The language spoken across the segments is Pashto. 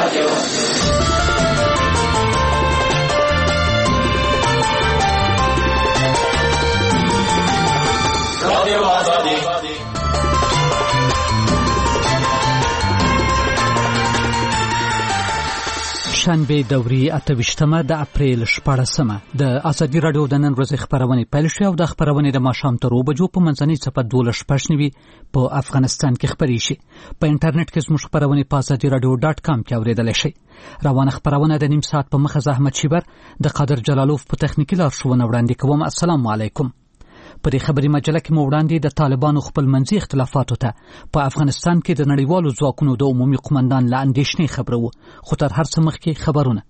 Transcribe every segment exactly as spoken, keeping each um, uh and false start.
شنبه دوري اتویشتمه د اپریل شپاړسمه د ازادي رادیو د نن ورځې خبرونه پیل شوې او د خبرونه د ماښام تر اوو بجو په منځنۍ صفه دولس شپږ نوي په افغانستان کې خبرې شي. په انټرنیټ کې زموږ خبرونه په ازادي رادیو ډاټ کام کې اوریدل شي. روانه خبرونه د نیم ساعت په مخه زحمت شیبر د قادر جلالوف په تخنیکی لارښوونه وړاندې کوم. السلام علیکم. په دې خبري مجله کې مو وړاندې د طالبانو خپل منځي اختلافاتو ته په افغانستان کې د نړیوالو ځواکونو د عمومي قومندان له اندېښنې خبره وو. خو تر هر څه مخکې خبرونه.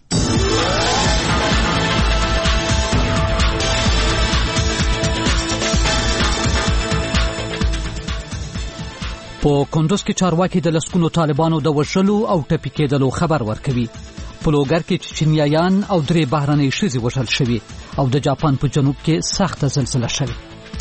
په کندوز کې چارواکي د لسګونو طالبانو د وژلو او ټپي کېدلو خبر ورکوي. په لوګر کې چینیایان او درې بهرنۍ ښځې وژل شوي او د جاپان په جنوب کې سخته زلزله شوې.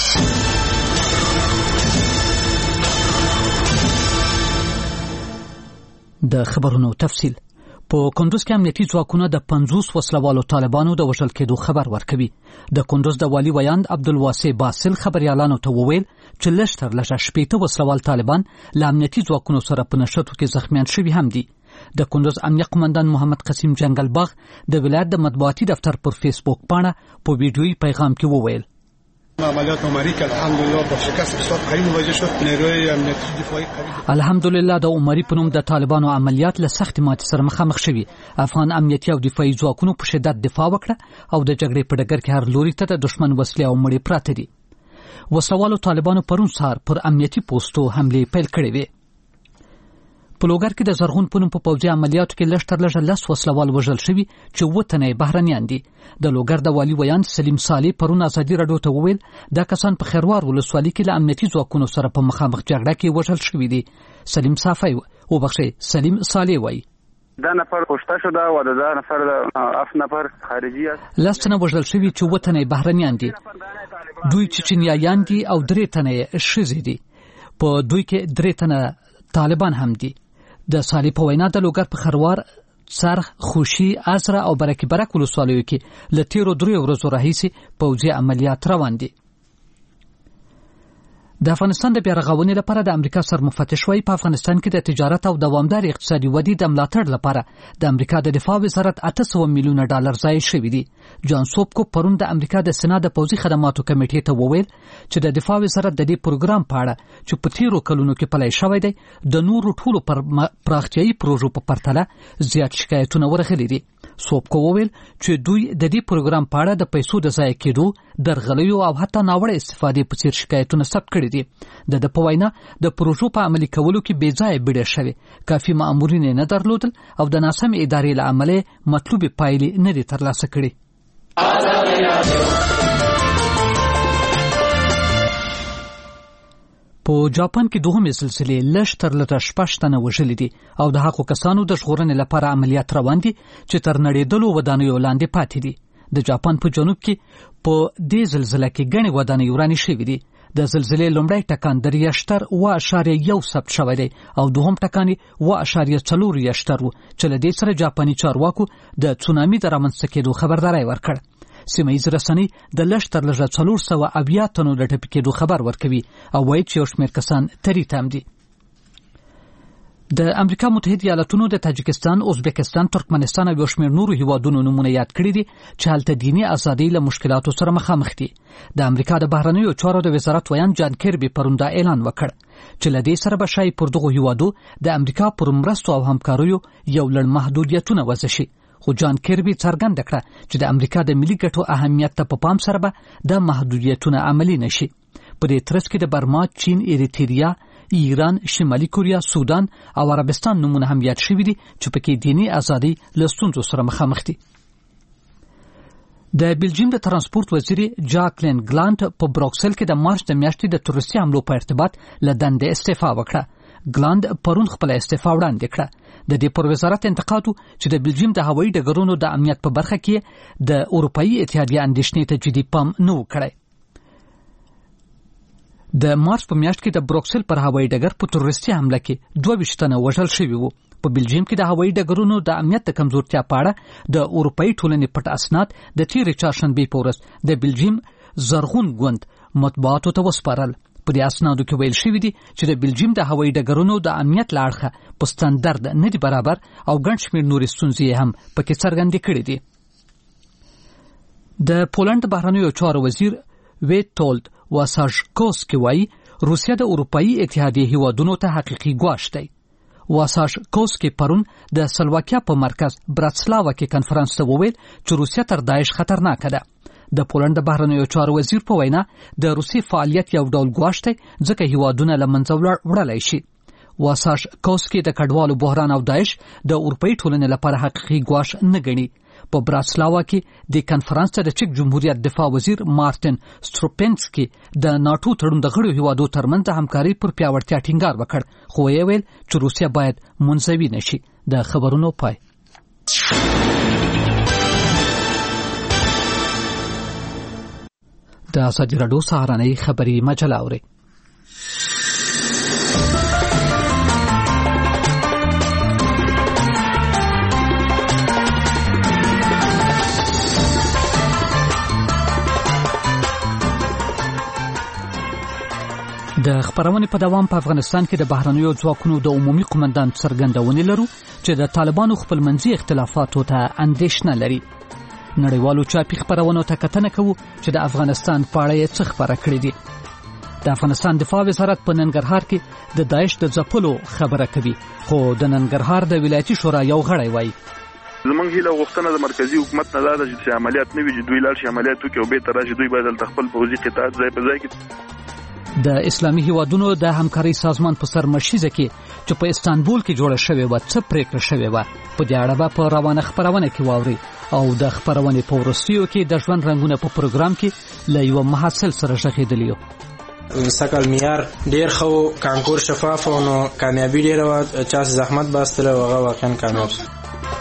د خبرونو تفصیل. په کندوز کې امنیتي ځواکونه د پنځوس وسلوالو طالبانو د وژل کېدو خبر ورکوي. د کندوز د والي ویاند عبدالواسع باسل خبريالانو ته وویل چې لږ تر لږه شپېته وسلوال طالبان له امنیتي ځواکونو سره په نښتو کې زخمیان شوي هم دي. د کندوز امنیه قومندان محمد قسیم جنگل باغ د ولایت د مطبوعاتي دفتر پر فیسبوک پاڼه په ویډیويي پیغام کې وویل عملیات عمری که الحمدلله با شکست بسیار قوی مواجه شد. نیروی امنیتی دفاعی قوی الحمدلله د عمری په نوم د طالبانو عملیات له سخت ماتې سره مخامخ شوي. افغان امنیتي او دفاعي ځواکونو په شدت دفاع وکړه او د جګړې په ډګر کې هر لوري ته د دشمن وسلې او مړي پراته دي. وسلوالو طالبانو پرون سهار پر امنیتي پوسټو حمله پیل کړې وې. په لوګر کې د زرغون پونم په پوځي عملیاتو کې لږ تر لږه لس وسلوال وژل شوي چې اووه تنه بهرنیان دي. د لوګر د والي ویاند سلیم صالح پرون ازادي رادیو ته وویل دا کسان په خیروار ولسوالۍ کې له امنیتي ځواکونو سره په مخامخ جګړه کې وژل شوي دي. سلیم صافی او بخښي سلیم صالح وایي دا نفر کشته شده و دا نفر اف نفر خارجي است. لس تنه وژل شوي چې اووه تنه بهرنیان دي. دوی چچنیایان دي او درې تنه ښځې دي. په دوی کې درې تنه طالبان هم دي. د صالح په وینا د لوګر په خروار څرخ خوشي ازره او برکي برک ولسوالیو کې له تیرو درې ورځو راهیسې پوځي عملیات روان دي. د افغانستان د بیارغونې لپاره د امریکا سرمفتش وایي په افغانستان کې د تجارت او دوامدار اقتصادي ودې د ملاتړ لپاره د امریکا د دفاع وزارت اته سوه میلیونه ډالر ځای شوي دي. جان سوبکو پرون د امریکا د سنا د پوځي خدماتو کمیټې ته وویل چې د دفاع وزارت د دې پروګرام په اړه چې په تیرو کلونو کې پلی شوی دی د نورو ټولو پر پراختیایي پروژو په پرتله زیات شکایتونه ورغلي دي. سوبکو وویل چې دوی د دې پروګرام په اړه د پیسو د ضایع کېدو، درغلیو او حتی ناوړه استفادې په څیر شکایتونه ثبت کړي دي. د د په وینا د پروژو په عملي کولو کې بې ځایه بیړه شوې، کافي مامورین نه درلودل او د ناسمې ادارې له امله مطلوبې پایلې نه دي ترلاسه کړي. په جاپان کې دوهمې سلسلې لږ تر لږه شپږ تنه وژلي دي او د هغو کسانو د ژغورنې لپاره عملیات روان دي چې تر نړېدلو ودانیو لاندې پاتې دي. د جاپان په جنوب کې په دې زلزله کې ګڼې ودانۍ ورانې شوې دي. د زلزلې لومړی ټکان د ریشتر اوه اعشاریه یو ثبت شوی دی او دوهم ټکان یې اوه اعشاریه څلور ریشتر و چې له دې سره جاپاني چارواکو د تسونامي د رامنځته کېدو خبرداری ورکړ. سیمه ییز رسنۍ د لږ تر لږه څلور سوه اویا تنو د ټپي کېدو خبر ورکوي او وایي چې یو شمېر کسان تری تم دي. د امریکا متحده ایالاتونو د تاجکستان، ازبکستان، ترکمنستان او یو شمېر نورو هیوادونو نومونه یاد کړي دي چې هلته دیني ازادۍ له مشکلاتو سره مخامخ دي. د امریکا د بهرنیو چارو د وزارت ویاند جان کیربي پرون دا اعلان وکړ چې له دې سره به شای پر دغو هیوادو د امریکا پر مرستو او همکاریو یو لړ محدودیتونه وضع شي. خو جان کیربي څرګنده کړه چې د امریکا د ملي ګټو اهمیت ته په پا پام سره به د محدودیتونه عملي نشي. په دې ترڅ کې د برما، چین، اریتریا، ایران، شمالي کوریا، سودان او عربستان نمونه هم یاد شوي دي چې پکې دیني ازادي له ستونزو سره مخامخ دي. د بلجیم د ترانسپورت وزیر جاکلین ګلانت په بروکسل کې د مارچ د میاشتې د تروریستي حملو په ارتباط له دندې استعفا وکړه. ګلاند پرون خپل استعفا وړاندې کړه. د دې پر وزارت انتقاد چې د بلجیم د هوایي ډګرونو د امنیت په برخه کې د اروپאי اتحادیه اندېښنې ته جدي پام نه وکړي. د مارچ په میاشت کې د بروکسل پر هوایي ډګر په تروریستي حمله کې دوه ویشت تنه وژل شوي وو. په بلجیم کې د هوایي ډګرونو د امنیت د کمزورتیا په اړه د اروپאי ټولنې پټ اسناد د تیرې چهارشنبې په ورځ د بلجیم زرغون ګوند مطبوعاتو ته وسپارل. په دې اسنادو کې ویل شوی دی چې د بلجیم د هوایي ډګرونو د امنیت له اړخه په ستاندرد نه دی برابر او ګڼ شمېر نورې ستونزې هم پکې څرګندې کړې دي. د پولند بهرنیو چارو وزیر ویټولد واساژکوسکي وایي روسیه د اروپאי اتحادیې هیوادونو ته حقیقي ګواښ دی. واساژکوسکي پرون د سلواکیا په مرکز براتسلاوا کې کنفرانس ته وویل چې روسیه تر داعش خطرناکه ده. د پولند بهرنیو چارو وزیر په وینا د روسي فعالیت یو ډول ګواښ دی ځکه هیوادونه له منځه وړلای شي. واساژکوسکي د کډوالو بحران او داعش د اروپאי ټولنې لپاره حقیقي ګواښ نه ګڼي. په براتسلاوا کې د کنفرانس ته د چک جمهوریت دفاع وزیر مارټین سټروپنسکي د ناتو تړون د غړو هیوادو ترمنځ همکاري پر پیاوړتیا ټینګار وکړ، خو یې ویل چې روسیه باید منزوي نشي. د خبرونو پای. د ازادي راډیو سهارنۍ خبري مجله اوري. د خبرونې په دوام په افغانستان کې د بهرنیو ځواکونو د عمومي قومندان څرګندونې لرو چې د طالبانو خپلمنځي اختلافاتو ته اندېښنه لري. نړیوالو چاپي خبرونو ته کتنه کوو چې د افغانستان په اړه یې څه خبره کړې دي. د افغانستان دفاع وزارت په ننګرهار کې د داعش د ځپلو خبره کوي، خو د ننګرهار د ولایتي شورا یو غړی وایي زمونږ هیله غوښتنه د مرکزی حکومت نه ده چې عملیات نه وي، چې دوی لاړ شي عملیات وکړي او بیرته راشي، دوی باید د خپل پوځي قطاعت ځای په ځای کې. د اسلامي هیوادونو د همکارۍ سازمان په سرمشیزه کې چې په استانبول کې جوړه شوې و څه پریکړه شوې و، په دې اړه به په روانه خبرونه کې واوري او د خبرونې په وروستیو کې د ژوند رنگونه په پروګرام کې له یو محصل سره ژغېدلی یو. سکل معیار ډیر خو کانکور شفاف او نو کامیابی ډیر و، چا زحمت باستله او هغه واقعا کامیاب شو.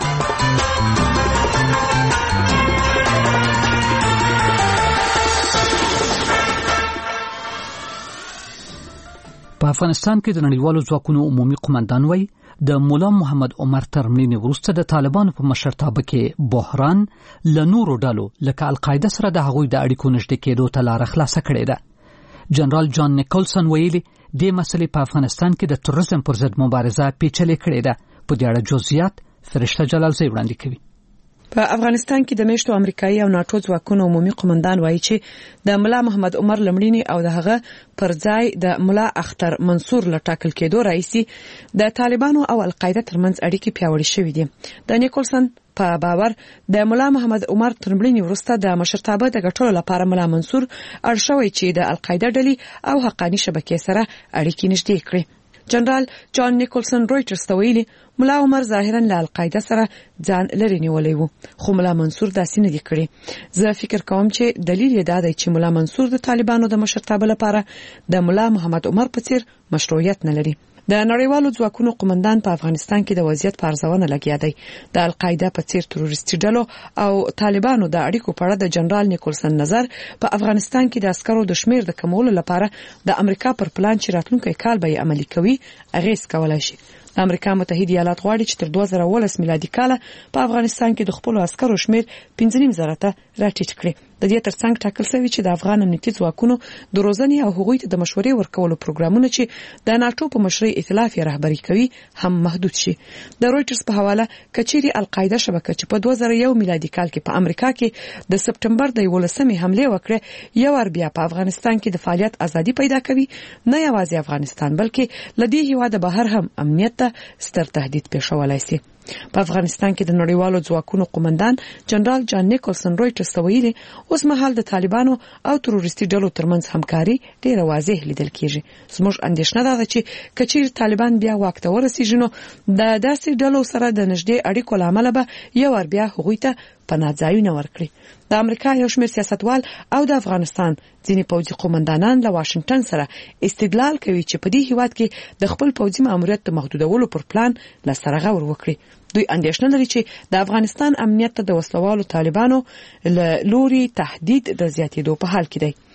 په افغانستان کې د نړیوالو ځواکونو عمومي قومندان وایي د مولا محمد عمر تر مړینې وروسته د طالبانو په مشرتابه کې بحران له نورو ډلو لکه القاعده سره د هغوی د اړیکو نږدې کېدو ته لاره خلاصه کړې ده. جنرال جان نیکولسن ویلي دې مسلې په افغانستان کې د تروریزم پر ضد مبارزه پیچلې کړې ده. په دې اړه جزئیات فرشته جلالزی وړاندې کوي. په افغانستان کې د میشتو امریکایي او ناتو ځواکونو عمومي قومندان وایي چې د مولا محمد عمر لمړینی او د هغه پر ځای د مولا اختر منصور لټاکل کېدو رئیسي د طالبانو او القاعده ترمنځ اړیکې پیاوړې شوې دي. د نیکولسن په باور د مولا محمد عمر تر مړینې وروسته د مشرتابه د ګټلو لپاره مولا منصور اړ شوی چې د القاعده ډلې او حقانی شبکې سره اړیکې نږدې کړي. جنرال جان نیکولسن رويټرز ته ویلي مولا عمر ظاهرا له القاعده سره ځان لري نیولای وو، خو مولا منصور داسې نه دی کړی. زه فکر کوم چې دلیل یې دا دی چې مولا منصور د طالبانو د مشرتابه لپاره د مولا محمد عمر په څیر مشروعیت نه لري. د نړیوالو ځواکونو قومندان په افغانستان کې د وضعیت په ارزونه لګیا دی. د القاعده په څیر تروریستي ډلو او طالبانو د اړیکو په اړه د جنرال نیکولسن نظر په افغانستان کې د عسکرو د شمیر د کمولو لپاره د امریکا پر پلان چې راتلونکي کال به عملي کوي اغیز کولای شي. امریکا متحده ایالات غواړي چې تر دوه زره ولس میلادي کال په افغانستان کې د خپل عسکرو شمیر پنځه نیم زره ته راټیټ کړي. د دې ترڅنګ ټاکل شوی چې د افغان امنیتي ځواکونو د روزنې او هغوی ته د مشورې ورکولو پروګرامونه چې د ناتو په مشرۍ ائتلاف یې رهبري کوي هم محدود شي. د رويټرز په حواله کچيري القاعده شبکه چې په دوه زره یو میلادي کال کې په امریکا کې د سپټمبر د یولسمې حمله وکړه یو ور بیا په افغانستان کې د فعالیت ازادي پیدا کوي، نه یوازې افغانستان بلکې لدی هیواد بهر هم امنیت ته ستر تهدید پیښولای شي. په افغانستان کې د نړیوالو ځواکونو قومندان جنرال جان نیکولسن رويټرز ته ویلي اوس مهال د طالبانو او تروریستي ډلو ترمنځ همکاري ډیره واضح لیدل کیږي. زموږ اندېښنه ده چې کچیر طالبان بیا واک ته ورسیږي نو د داسې ډلو سره د نږدې اړیکو لامل به یو ور بیا هغوی ته پناهځایونه ورکړي. د امریکا یو شمېر سیاستوال او د افغانستان ځینې پوځي قومندانان له واشنگټن سره استدلال کوي چې په دې هیواد کې د خپل پوځي ماموریت د محدودولو پر پلان لاسته راغور وکړي. دوی اندېښنه لري چې د افغانستان امنیت ته د وسلوالو طالبانو له لوري تهدید د زیاتېدو په حال کې دی.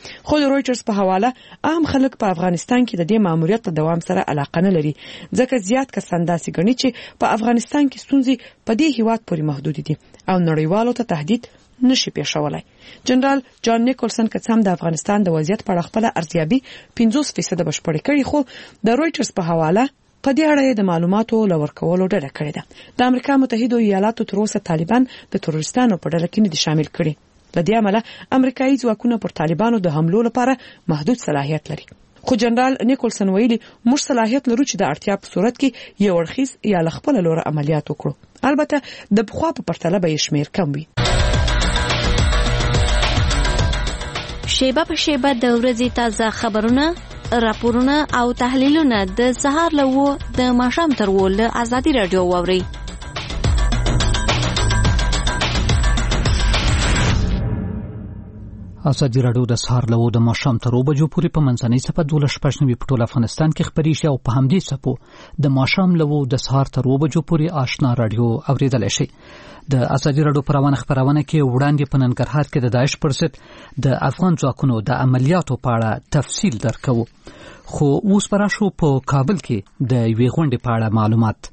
خو د رويټرز په حواله عام خلک په افغانستان کې د دې ماموریت ته دوام سره علاقه نه لري ځکه زیات کسان داسې ګڼي چې په افغانستان کې ستونزې په دې هیواد پورې محدود دي او نړیوالو ته تهدید نشي پیښولای. جنرال جان نیکولسن کڅم د افغانستان د وضعیت په اړه خپل ارزیابي پنځوس فیصد بشپړ کړي خو د رويټرز په حواله په دې اړه د معلوماتو لور کولو ډډه کړې ده. د امریکا متحده ایالاتو تر اوسه طالبان د تروریستانو په ډله کې نه دي شامل کړي. د دې عمله امریکایي ځواکونه پر طالبانو د حملو لپاره محدود صلاحیت لري. خو جنرال نیکولسن ویلي موږ صلاحیت لرو چې د اړتیا په صورت کې یو ورخیز یا خپل لور عملیات وکړو. البته د بخوا په پرتله به شمیر کم وي. شیبه په شیبه د ورځې تازه خبرونه، راپورونه او تحلیلونه د سهار له و د ماښام تر و له ازادي رادیو واوري. ازادي رادیو د سهار له و د ماښام تر و بجو پورې په منځنۍ صفه دولس شپږ نوي په ټول افغانستان کې خبري شي او په همدې صفو د ماښام له و د سهار تر و بجو پورې آشنا رادیو اوریدل شي. د ازادي رادیو پروانه خبرونه کې وړاندې په ننګرهار کې د داعش پر ضد د افغان ځواکونو د عملیاتو په اړه تفصیل درکو. خو اوس پراشو په کابل کې د یوې غونډې په اړه معلومات.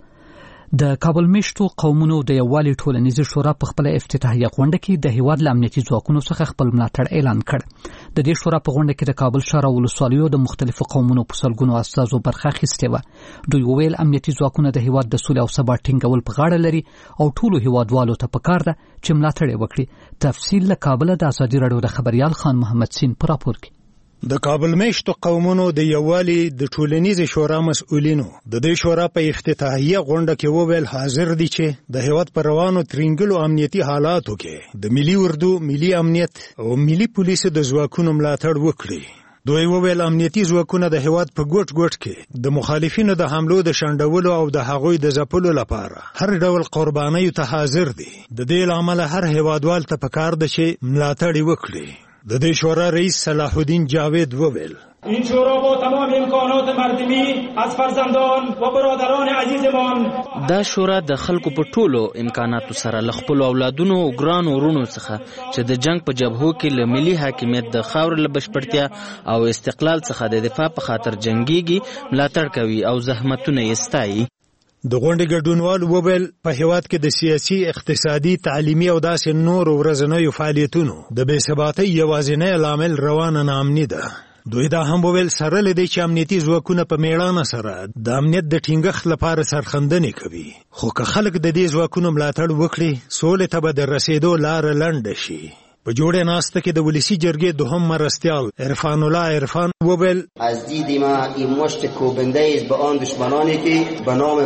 د کابل میشتو قومونو د یووالي ټولنیزې شورا په خپل افتتاحیه غونډه کې د هیواد امنیتي ځواکونو څخه خپل ملاتړ اعلان کړ. د دې شورا په غونډه کې د کابل ښار او ولسوالیو د مختلفو قومونو په سلګونو استازو برخه اخیستې وه. دوی وویل امنیتي ځواکونه د هیواد د سولې او ثبات ټینګول په غاړه لري او ټولو هیوادوالو ته پکار ده چې ملاتړ وکړي. تفصیل له کابل د ازادي رادیو د خبريال خان محمد سین پر راپور کې. د کابل میشتو قومونو د یووالي د ټولنیزې شورا مسؤلینو د دې شورا په افتتاحیه غونډه کې وویل حاضر دي چې د هیواد پر روانو ترنګلو امنیتي حالاتو کې د ملي اردو، ملي امنیت او ملي پولیسو د ځواکونو ملاتړ وکړي. دوی وویل امنیتي ځواکونه د هیواد په ګوټ ګوټ کې د مخالفینو د حملو د شنډولو او د هغوی د ځپلو لپاره هر ډول قربانیو ته حاضر دي. د دې لامل هر هیوادوال ته پکار ده چې ملاتړ وکړي. د دې شورا رئیس صلاح الدین جاوید وویل این شورا با تمام امکانات مردمی از فرزندان و برادران عزیزمان دا شورا د خلکو په ټولو امکاناتو سره ل خپل اولادونو او ګران ورونو څخه چې د جنگ په جبهو کې ل ملي حاکمیت د خاور ل بشپړتیا او استقلال څخه د دفاع په خاطر جنگيږي ملاتړ کوي او زحمتونه یې ستایي. د غونډې ګډونوال وویل په هیواد کې د سیاسي، اقتصادي، تعلیمي او داسې نور ورځنیو فعالیتونو د بې ثباتۍ یوازینی لامل روانه ناامني ده. دوی دا هم وویل سره له دې چې امنیتي ځواکونه په میړانه سره د امنیت د ټینګښت لپاره سرښندنې کوي، خو که خلک د دې ځواکونو ملاتړ وکړي سولې ته به د رسیدو لاره لنډه شي. په جوړه ناسته کې د ولسی جرګې دوهم مرستیال عرفان الله عرفان وویل از دید ما این مشت کوبنده است به آن دشمنانی که به نام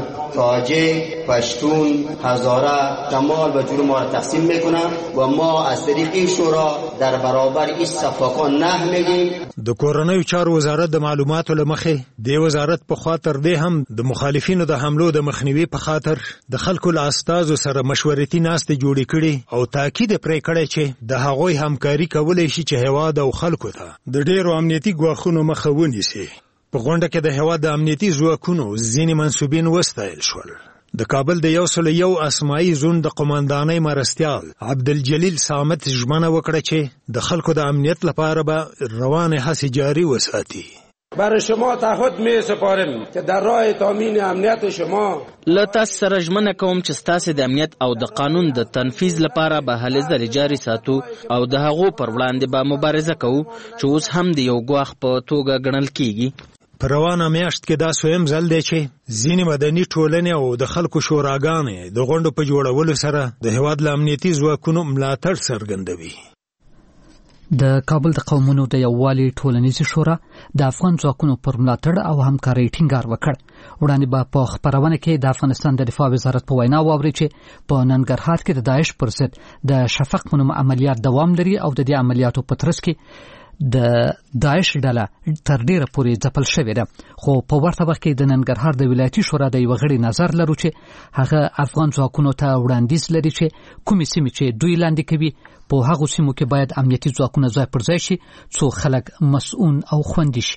تاجک، پشتون، هزاره، شمال و جنوب ما را تقسیم میکنند و ما از طریق این شورا در برابر این صفاقان نه میگیم. د کورنیو چارو وزارت د معلوماتو لمخې د وزارت په خاطر دی هم د مخالفینو د حملو د مخنیوي په خاطر د خلکو له استازو سره مشورتي ناستې جوړې کړي او تاکید پرې کړی چې د هغوی همکاري کولای شي چې هیواد او خلکو ته د ډېرو امنیتي ګواښونو مخه ونیسي. په غونډه کې د هیواد د امنیتي ځواکونو ځینې منسوبین وستایل شول. د کابل د یو سل یو اسماعي زون د قوماندانۍ مرستیال عبدالجلیل صامت ژمنه وکړه چې د خلکو د امنیت لپاره به روان هڅې جاری وساتي. برای شما تعهد می سپارم که در راه تامین امنیت شما له تاسو سره ژمنه کوم چې ستاسو د امنیت او د قانون د تنفیذ لپاره به هلې ځلې جاري ساتو او د هغو پر وړاندې به مبارزه کوو چې اوس هم د یو ګواښ په توګه ګڼل کیږي. په روانه میاشت کې دا سویم ځل دی چې ځینې مدني ټولنې او د خلکو شوراګانې د غونډو په جوړولو سره د هیواد له امنیتي ځواکونو ملاتړ څرګندوي. د کابل د قومونو د یووالي ټولنیزې شورا د افغان ځواکونو پر ملاتړ او همکارۍ ټینګار وکړ. وړاندې به په خبرونه کې د افغانستان د دفاع وزارت په وینا واوري چې په ننګرهار کې د داعش پر ضد د شفق په نوم عملیات دوام لري او د دې عملیاتو په ترڅ کې د داعش ډله تر ډیره پورې ځپل شوې ده. خو په ورته وخت کې د ننګرهار د ولایتي شورا د یو غړي نظر لرو چې هغه افغان ځواکونو ته وړاندیز لري چې کومې سیمې چې دوی لاندې کوي په هغو سیمو کې باید امنیتي ځواکونه ځای پر ځای شي څو خلک مسؤون او خوندي شي.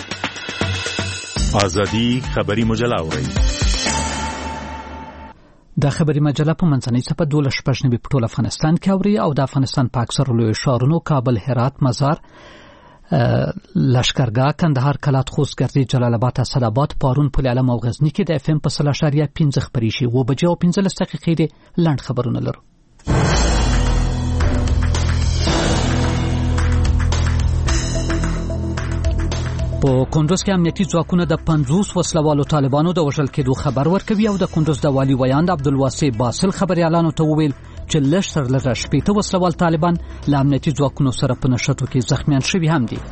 ازادي خبري مجله اوري. د خبري مجله په منځنۍ صفحه دوله شپږ نوي په ټول افغانستان کې اوري او د افغانستان په اکثر لوی ښارونو کابل، هرات، مزار، لشکرګاه، کندهار، کلات، خوست، ګردې، جلال آباد، اسداباد، پارون، پل علم او غزنی کې د اف ام په سل اشاریه پنځه خبري شي و بجې او پنځلس دقیقې د لنډ خبرونه لرو. په کندوز کې امنیتي ځواکونه د پنځوس وسلوالو طالبانو د وژل کېدو خبر ورکوي او د کندوز د والي ویاند عبدالواسع باسل خبريالانو ته وویل چې لږ تر لږه شپېته وسلوال طالبان له امنیتي ځواکونو سره په نښتو کې زخمیان شوي هم دي.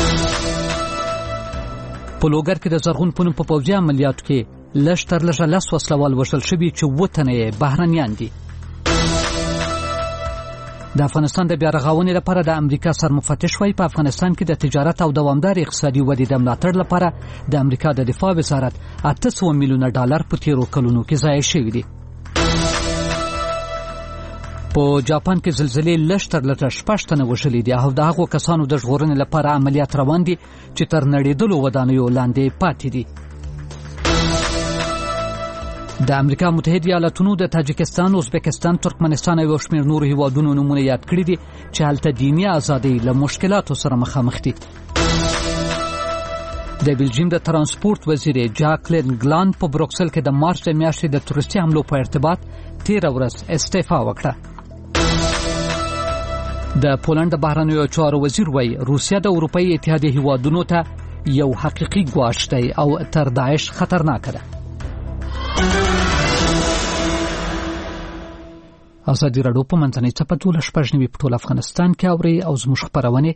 په لوګر کې د زرغون پونم په پوځي عملیاتو کې لږ تر لږه لس وسلوال وژل شوي چې اووه تنه یې بهرنیان دي. د افغانستان د بیا رغونې لپاره د امریکا سرمفتش وایي په افغانستان کې د تجارت او دوامدار اقتصادي ودې د ملاتړ لپاره د امریکا د دفاع وزارت اته سوه میلیونه ډالر په تیرو کلونو کې ضایع شوي دي. په جاپان کې زلزلې لږ تر لږه شپږ تنه وژلي دي او د هغو کسانو د ژغورنې لپاره عملیات روان دي چې تر نړېدلو ودانیو لاندې پاتې دي. د امریکا متحده ایالاتونو د تاجکستان، ازبکستان، ترکمنستان او شمیر نورو هیوادونو نمونه یاد کړی دي چې هلته دیني ازادي له مشکلاتو سره مخامخ دي. د بلجیم د ترانسپورت وزیر جاکلین ګلان په بروکسل کې د مارچ د میاشتې د تورستي حملو په ارتباط تیره ورځ استعفا وکړه. د پولند د بهرنیو چارو وزیر وایي روسیه د اروپאי اتحادیې هیوادونو ته یو حقیقي ګواښ دی او تر داعش خطرناک ده. ازادي راډیو په منځنۍ صفحه دوله شپږ نوي په ټول افغانستان کې اوري او زموږ خبرونه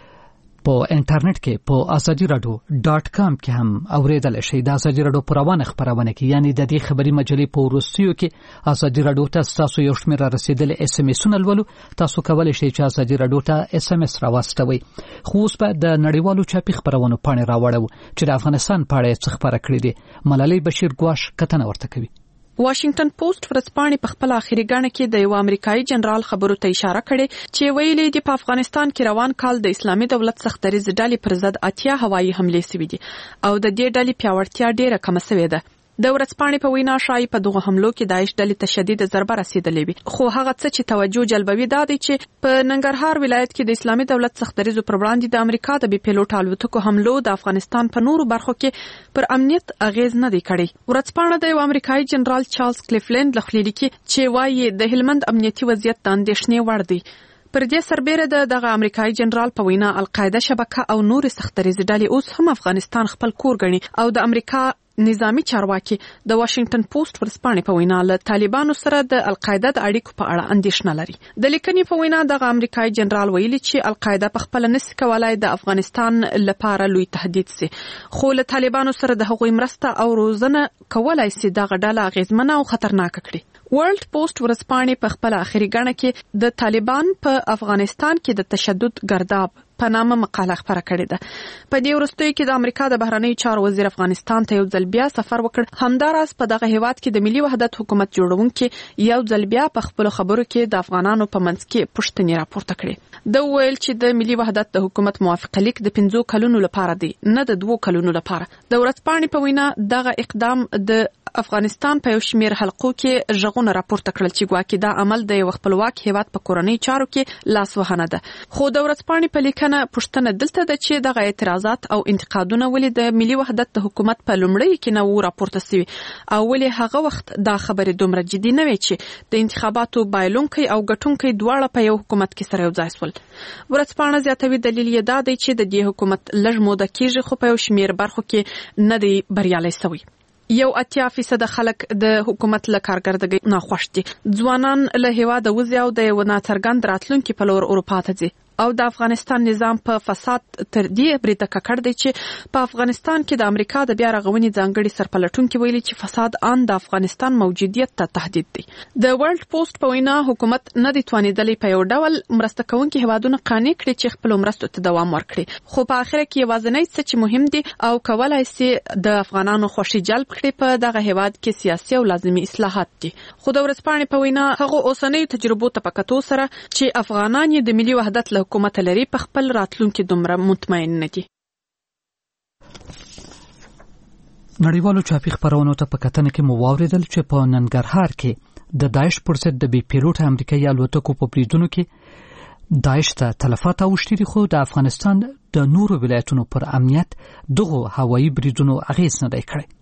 په انټرنیټ کې په ازادي راډیو ډاټ کام کې هم اوریدل شي. د ازادي راډیو په روانه خبرونه کې یعنی د دې خبري مجلې په وروستیو کې ازادي راډیو ته تاسو یو شمېر رسیدل اس ام اس ولولو. تاسو کولای شئ چې ازادي راډیو ته اس ام اس راوستوي. خو اوس په د نړیوالو چاپی خبرونو پاڼې راوړو چې د افغانستان په اړه څه خبره کړې دي. ملالۍ بشیر ګواش کتنه ورته کوي. واشنگټن پوسټ ورځپاڼې په خپل اخیری غاڼه کې د یو امریکایي جنرال خبرو ته اشاره کړې چې ویلي دی په افغانستان کې روان کال د اسلامي دولت سختریز ډلې پر ضد اتیا هوایي حملې شوې دي او د دې ډلې پیاوړتیا ډیره کم شوې ده. د ورځپاڼې په وینا شای په دغه حملو کې داعش ډلې ته شدید ضربه رسیدلې وي. خو هغه څه چې توجه جلبوي دا دی چې په ننګرهار ولایت کې د اسلامي دولت سختریزو پر وړاندې د امریکا د بي پیلوټ الوتکو حملو د افغانستان په نورو برخو کې پر امنیت اغیز نه دی کړی. ورځپاڼه د یو امریکایي جنرال چارلز کلیفلند لخوا لیکي چې وايي د هلمند امنیتي وضعیت د اندېښنې وړ دی. پر دې سربېره د دغه امریکایي جنرال په وینا القاعده شبکه او نور سختریزي ډلې اوس هم افغانستان خپل کور ګڼي او د امریکا نظامی چارواکي د واشنگټن پوسټ ورځپاڼې په وینا له طالبانو سره د القاعده د اړیکو په اړه اندېښنه لري. د لیکنې په وینا د امریکایي جنرال ویلي چې القاعده په خپل نس کولای د افغانستان لپاره لوی تهدید سي. خو له طالبانو سره د هغوی مرسته او روزنه کولای سي دغه ډله اغیزمنه او خطرناک کړي. ورلد پوسټ ورځپاڼې په خپل اخیری غاڼه کې د طالبان په افغانستان کې د تشدد ګرداب په نامه مقاله خبره کړې ده. په دې وروستیو کې د امریکا د بهرنیو چارو وزیر افغانستان ته یو ځل بیا سفر وکړ. همداراز په دغه هیواد کې د ملي وحدت حکومت جوړونکي یو ځل بیا په خپل خبرو کې د افغانانو په منځ کې پوښتنې راپورته کړې. د ویل چې د ملي وحدت د حکومت موافقه لیک د پنځو کلونو لپاره دی نه د دوو کلونو لپاره. د ورځپاڼې په وینا دغه اقدام د افغانستان په یو شمېر حلقو کې ژغونه راپورته کړل چې ګواکې دا عمل د یو خپلواک هیواد په کورنۍ چارو کې لاس وهنه ده. خو د ورځپاڼې په لیکنه پوښتنه دلته ده چې دغه اعتراضات او انتقادونه ولې د ملي وحدت د حکومت په لومړۍ کې نه و راپورته شوي او ولې هغه وخت دا خبرې دومره جدي نه وي چې د انتخاباتو بایلونکي او ګټونکي دواړه په یو حکومت کې سره یو ځای شول. ورځپاڼه زیاتوي دلیل یې دا دی چې د دې حکومت لږ موده کېږي خو په یو شمېر برخو کې نه دی بریالی شوی. یو اتیا فیصد خلک د حکومت له کارګردګۍ ناخوښ دي. ځوانان له هیواده وځي او د یو ناڅرګند راتلونکي په لور اروپا ته ځي او د افغانستان نظام په فساد تر دې بریده ککړ دی چې په افغانستان کې د امریکا د بیا رغونې ځانګړي سرپلټونکي ویلي چې فساد ان د افغانستان موجودیت ته تهدید دی. د ورلد پوسټ په وینا حکومت نه دی توانیدلی په یو ډول مرسته کوونکي هیوادونه قانع کړي چې خپل مرستو ته دوام ورکړي. خو په اخر کې یوازینی څه چې مهم دی او کولای شي د افغانانو خوښي جلب کړي په دغه هیواد کې سیاسي او لازمي اصلاحات دي. خو د ورځپاڼې په وینا هغه اوسنۍ تجربو ته په کتو سره چې افغانان د ملي وحدت له حکومت لري په خپل راتلونکي دومره مطمئن نه دي. نړیوالو چاپی خبرونو ته په کتنه کې مو واوریدل چې په ننګرهار کې د داعش پر ضد د بي پیلوټ امریکایي الوتکو په بریدونو کې داعش ته تلفات اوښتي دي، خو د افغانستان د نورو ولایتونو پر امنیت دغه هوایي بریدونو اغیز نه دی کړی.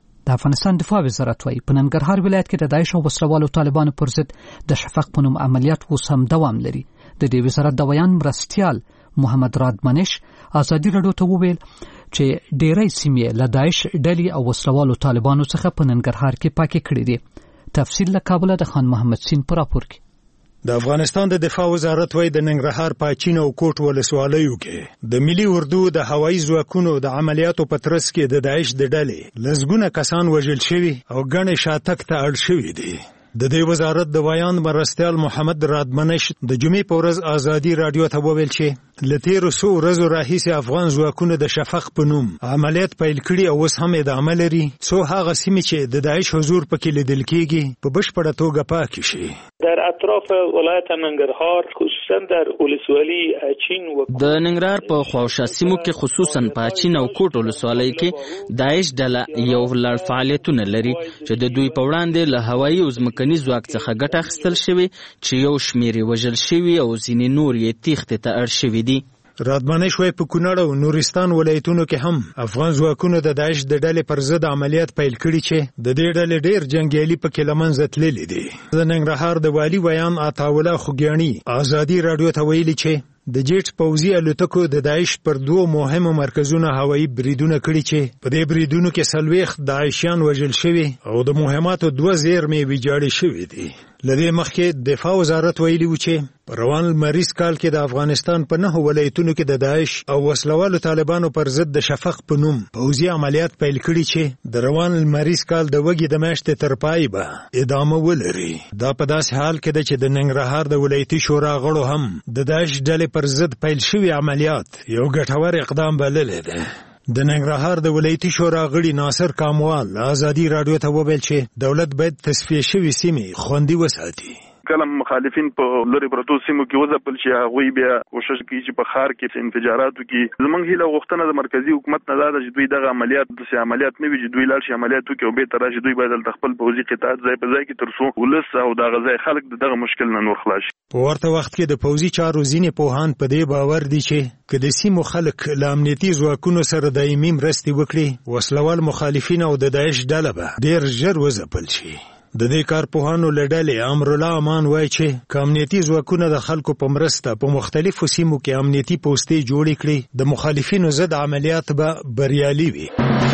د افغانستان دفاع وزارت وايي په ننګرهار ولایت کې د داعش او وسلوالو طالبانو پر ضد د شفق په نوم عملیات اوس هم دوام لري. د دې وزارت د بیان مرستیال محمد رادمنش ازادي راډیو ته وویل چې ډېری سیمې له داعش ډلې او وسلوالو طالبانو څخه په ننګرهار کې پاکې کړې دي. تفصیل له کابل د خان محمد سین پر راپور کې. د افغانستان د دفاع وزارت وايي د ننګرهار پاچین او کوټ ولسوالیو کې د ملي اردو د هوایي ځواکونو د عملیاتو په ترڅ کې د داعش د ډلې لسګونه کسان وژل شوي او ګڼې شاتګ ته اړ شوي دي. د دې وزارت د بیان مرستیال محمد رادمنش د جمعې په ورځ ازادي راډیو ته وویل چې له تیرو څو ورځو راهیسې افغان ځواکونو د شفق په نوم عملیات پیل کړي او اوس هم ادامه لري څو هغه سیمې چې د داعش حضور پکې لیدل کېږي په بشپړه توګه پاکې شي. در اطراف ولایت ننګرهار خصوصا در ولسوالي اچین و د ننګرهار په خواوشا سیمو کې خصوصا په اچین او کوټ ولسوالۍ کې داعش ډله یو لړ فعالیتونه لري چې د دوی په وړاندې له هوایي او ځمکني ځواک څخه ګټه اخیستل شوې چې یو شمېر یې وژل شوي او ځینې نور یې تیښتې ته اړ شوي دي. رادمنش وايي په کونړ او نورستان ولایتونو کې هم افغان ځواکونو د داعش د ډلې پر ضد عملیات پیل کړي چې د دې ډلې ډېر جنګیالي پکې له منځه تللي دي. د ننګرهار د والي بیان عطاالله خوږیاڼي ازادي راډیو ته ویلي چې د جیټ پوځي الوتکو د داعش پر دوه مهمو مرکزونو هوایي بریدونه کړي چې په دې بریدونو کې څلوېښت داعشیان وژل شوي او د مهماتو دوه زیرمې ویجاړې شوي دي. له دې مخکې دفاع وزارت ویلي و چې په روان لمریز کال کې د افغانستان په نهو ولایتونو کې د داعش او وسلوالو طالبانو پر ضد د شفق په نوم پوځي عملیات پیل کړي چې د روان لمریز کال د وږي د میاشتې تر پای به ادامه ولري. دا په داسې حال کې ده چې د ننګرهار د ولایتي شورا غړو هم د داعش ډلې پر ضد پیل شوي عملیات یو ګټور اقدام بللی دی. د ننګرهار د ولایتي شورا غړي ناصر کاموال ازادي راډیو ته وویل چې دولت باید تصفیه شوي سیمې خوندي وساتي. کله مخالفین په لری پروتو سیمو کې وځپل چې هغوی بیا کوشش کوي چې په ښار کې انفجاراتو کې زمونږ هیله غوښتنه د مرکزی حکومت نه ده چې دوی دغه عملیات د عملیات نه وي چې دوی لاړ شي عملیاتو کې او به تر راشي دوی باید خپل پوځي قطاعت ځای په ځای کې تر څو ولس او دغه ځای خلک دغه مشکل نه نور خلاص شي. په ورته وخت کې د پوځي چارو ځینې پوهان په دې باور دي چې که د سیمو خلک له امنیتي ځواکونو سره دایمي مرستې وکړي وسلوال مخالفین او د داعش ډله به ډېر ژر وځپل شي. د دې کارپوهانو له ډلې امرالله امان وایي چې که امنیتي ځواکونه د خلکو په مرسته په مختلفو سیمو کې امنیتي پوستې جوړې کړي د مخالفینو ضد عملیات به بریالي وي.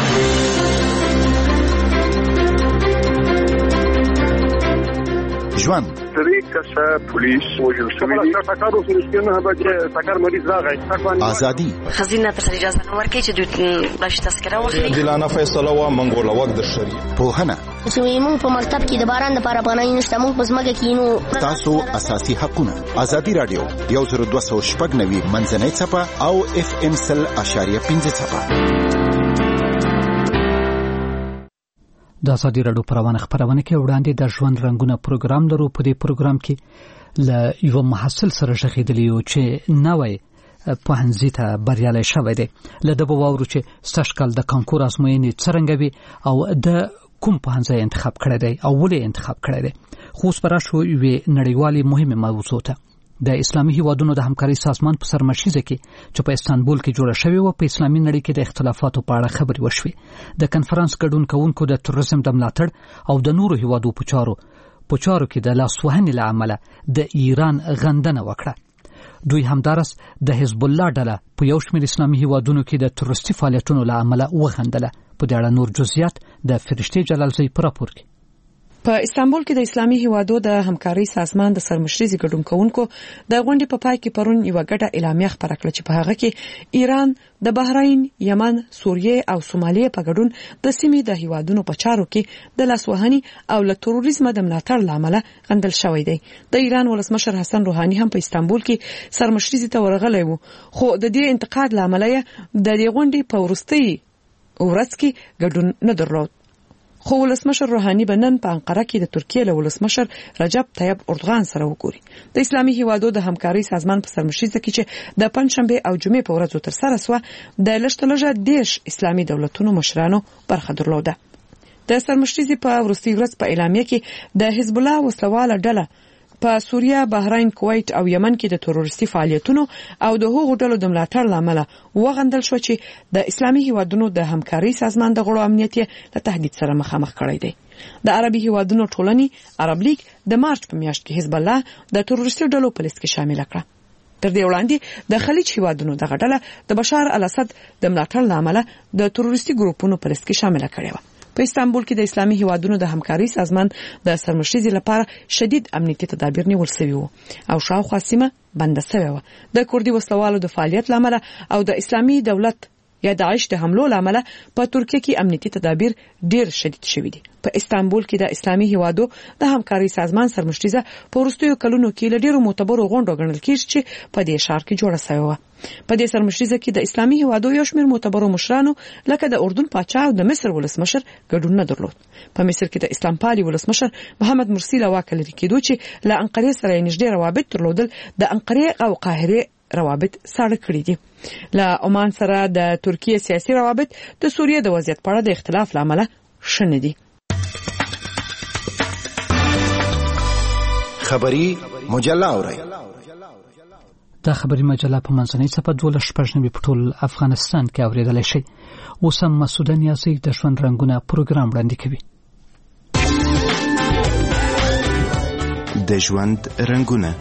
ژوند درې کسه پولیس وژل شوي دي. ټکر وشو چې نه به چې ټکر مریض راغی. ازادي خزینه ته اجازه نه ورکړي چې دوی باش تذکره واخلي. دلانه فیصله وا منګول وخت د شری پوهنه چې موږ په مکتب کې د باران لپاره افغانۍ نشته موږ په ځمکه کې نو تاسو اساسي حقونه. ازادي رادیو یو زر دوه سوه شپږ نوي منځنۍ څپه او اف ام سل اشاریه پنځه څپه. د ازادي راډیو پروانه خبرونه کې وړاندې د ژوند رنگونه پروګرام لرو. په دې پروګرام کې ل یو محصل سره شخیدلی او چې نوې په هنځي ته بریالي شوی دی. له دغه وورو چې ستاسو د کانکور ازموینې څنګه وي او د کوم په هنځي انتخاب کړی دی او ولې انتخاب کړی دی. خو سپارښت شو یو نړیوالي مهمه موضوع ته د اسلامي هیوادونو د همکاري سازمان په سرمشیزه کې چې په استانبول کې جوړه شوې و په اسلامي نړۍ کې د اختلافاتو په اړه خبرې وشوې. د کنفرانس ګډون کوونکو د تروریزم د ملاتړ او د نورو هیوادو په چارو په چارو کې د لاسوهنې له امله د ایران غندنه وکړه. دوی همدارس د حزب الله ډله په یو شمېر اسلامي هیوادونو کې د تروریستي فعالیتونو له امله وغندله. په دې اړه نور جزئیات د فرشتي جلالزی پر راپور کې. په استانبول کې د اسلامي هیوادو د همکاري سازمان د سرمشريزي ګډون کوونکو د غونډې په پای کې پرون یو غټه اعلامیه خبره کړه چې په هغه کې ایران د بحرین، یمن، سوریه او سومالیه په ګډون د سیمې د هیوادونو په چارو کې د لاسوهنې او له تروریزم د ملاتړ لامل غندل شوی دی. د ایران ولسمشر حسن روحاني هم په استانبول کې سرمشريزي ته ورغلی وو، خو د دې انتقاد لامل یې د دې غونډې په ورستۍ ورځ کې ګډون نه درلود. خو ولسمشر روحاني بنن په انقره کې د ترکیه له ولسمشر رجب طیب اردوغان سره وګوري. د اسلامي هیوادو د همکاري سازمان په سرمشریزه کې چې د پنځشنبه او جمعې په ورځو تر سره سو د لشتلجه دیش اسلامي دولتونو مشرانو برخه درلوده. د سرمشریزې په ورستي ورځ په اعلامیه کې د حزب الله وسلواله ډله په سوریه، بحرین، کویت او یمن کې د تروریستي فعالیتونو او د هغو ډلو د ملاتړ لامل وغندل شو چې د اسلامي هیوادونو د همکاري سازمان د غړو امنیت له تهدید سره مخامخ کړی دی. د عربي هیوادونو ټولنې عرب لیگ د مارچ په میاشت کې حزب الله د تروریستي ډلو په لیست کې شامل کړ. تر دې وړاندې د خلیج هیوادونو دغه ډله د بشار الاسد د ملاتړ لامل د تروریستي ګروپونو په لیست کې شامل کړی و. په استانبول کې د اسلامي هیوادونو د همکاري سازمان د سرمشریزې لپاره شدید امنیتي تدابیر نیول شوي وو او شاوخوا سیمه بنده شوې وه. د کوردي وسلوالو د فعالیت لامل او د اسلامي دولت یا داعش د حملو لامل په ترکیه کې امنیتي تدابیر ډیر شدید شوي دي. په استانبول کې د اسلامي هیوادو د همکاري سازمان سرمشریزه په وروستیو کلونو کې له ډیرو معتبرو غونډو ګڼل کېږي چې په دې ښار کې جوړه شوې وه. په دې سرمشریزه کې د اسلامي هیوادو یو شمېر معتبرو مشرانو لکه د اردن پاچا او د مصر ولسمشر ګډون نه درلود. په مصر کې د اسلام پالي ولسمشر محمد مرسي له واک لرې کېدو چې له انقرې سره یې نږدې روابط درلودل د انقرې او قاهرې روابط ساړه کړي دي. له عمان سره د ترکیه سیاسي روابط د سوریه د وضعیت په اړه د اختلاف لامل شنه دي. خبری مجله اورئ. دا خبری مجله په منځنۍ صفحه دولس شپږ نوي په ټول افغانستان کې اورېدلی شئ. اوس هم مسعود نیازی د ژوند رنګونه پروګرام وړاندې کوي. د ژوند رنګونه.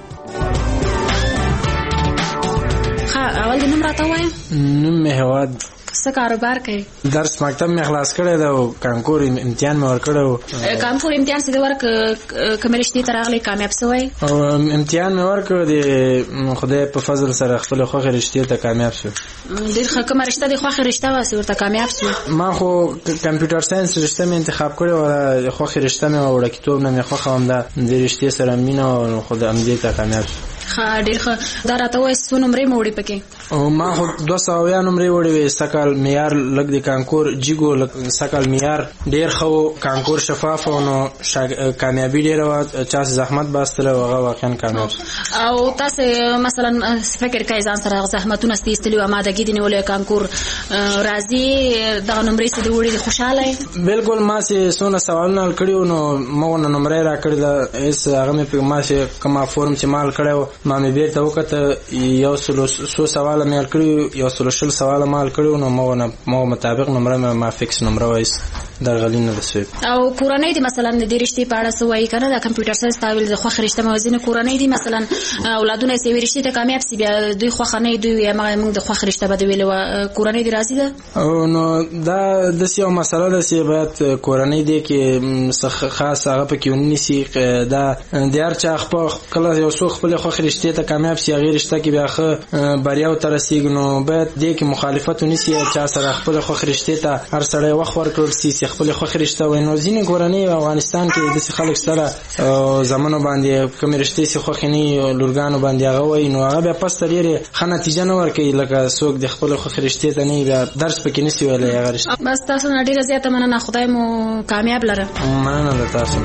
اول د نوم راته وایم. نوم مې هواد. څه کاروبار کوي؟ درس مکتب مې خلاص کړی دی او کانکور امتحان مې ورکړی و. کانکور امتحان څه دی ورک کومې رشتې ته راغلی کامیاب شوی؟ او امتحان مې ورکړ د خدای په فضل سره خپلې خوښې رشتې ته کامیاب شو. ډېر ښه. کومه رشته دې خوښې رشته وه چې ورته کامیاب شو؟ ما خو کمپیوټر ساینس رشته مې انتخاب کړې وه. خوښې رشته مې وه، وړکتوب نه مې خوښه وم دا دې رشتې سره مینه وه، خو د همدې ته کامیاب شو. ښه، ډېر ښه. دا راته ووایه څو نمرې مو وړي پکې؟ او ما خو دوه سوه اویا نمرې وړې وې. سږ کال معیار لږ د کانکور جګو، سږ کال معیار ډېر ښه و، کانکور شفاف و، نو کامیابي ډېره وه. چا زحمت باستلی و هغه واقعا کامیاب شو. او تاسې مثلا فکر کوئ ځان سره زحمتونه ستې ایستلي وه، امادګي دې نیولی کانکور راځي دغه نمرې چې دې وړي دي خوشحاله یې؟ بلکل. ما چې څونه سوالونه حل کړي وو نو ما ونه نمرې را کړې ده. هېڅ هغه مې ما چې کومه فورم چې ما حل کړی و ما مې بیرته وکته، یو سلو څو سواله مې حل کړي، یو سلو شل سواله ما حل کړي نو ما ونه ما مطابق نمره مې ما فکس نمره وایست در غلی نه رسوي. او کورنۍ دي مثلا د رشتې په اړه څه وایي کنه؟ د کمپیوټر ساینس تاویل د خوښ رشته موازین کورنۍ دي مثلا اولادونه یې رشتې ته کامیاب سي بیا دوی خوښ نه دوی یا موږ د خوښ رشته بده ویلو کورنۍ دي راځي ده. او نو دا د یو مسله ده چې باید کورنۍ دي کې څه خاص هغه پکې ونیسي. دا د هر چا خپل کله یو څوک خپل خوښ رشتې ته کامیاب سي هغه رشته کې بیا ښه بریا ته رسیږي نو باید دې کې مخالفت ونیسي. چا سره خپل خوښ رشتې ته هر سړی وخت ورکړل سي خپل خوښ رشته وای. نو ځینې کورنۍ افغانستان کې د خلک سره زمونو باندې کوم رشتې سي خوښ نه لورګانو باندې هغه وای نو هغه بیا پس ترې ښه نتیجه نه ورکوي لکه څوک د خپل خوښ رشتې ته نه بیا درس پکې نسی ویلی هغه رشته. بس تاسو نه ډیره زیاته مننه، خدای مو کامیاب لره. مننه له تاسو.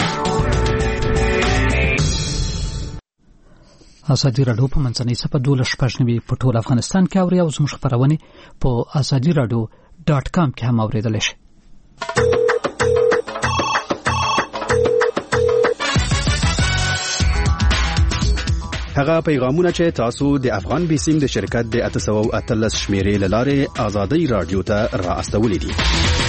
ازادي راډیو په منځنۍ صفحه دولس شپږ نوي په ټول افغانستان کې اوري او زموږ خپرونې په ازادي راډیو ډاټ کام کې هم اورېدلی شئ. هغه پیغامونه چې تاسو د افغان بیسیم د شرکت د اته سوه اتلس شمیرې له لارې ازادي راډیو ته را استولې دي.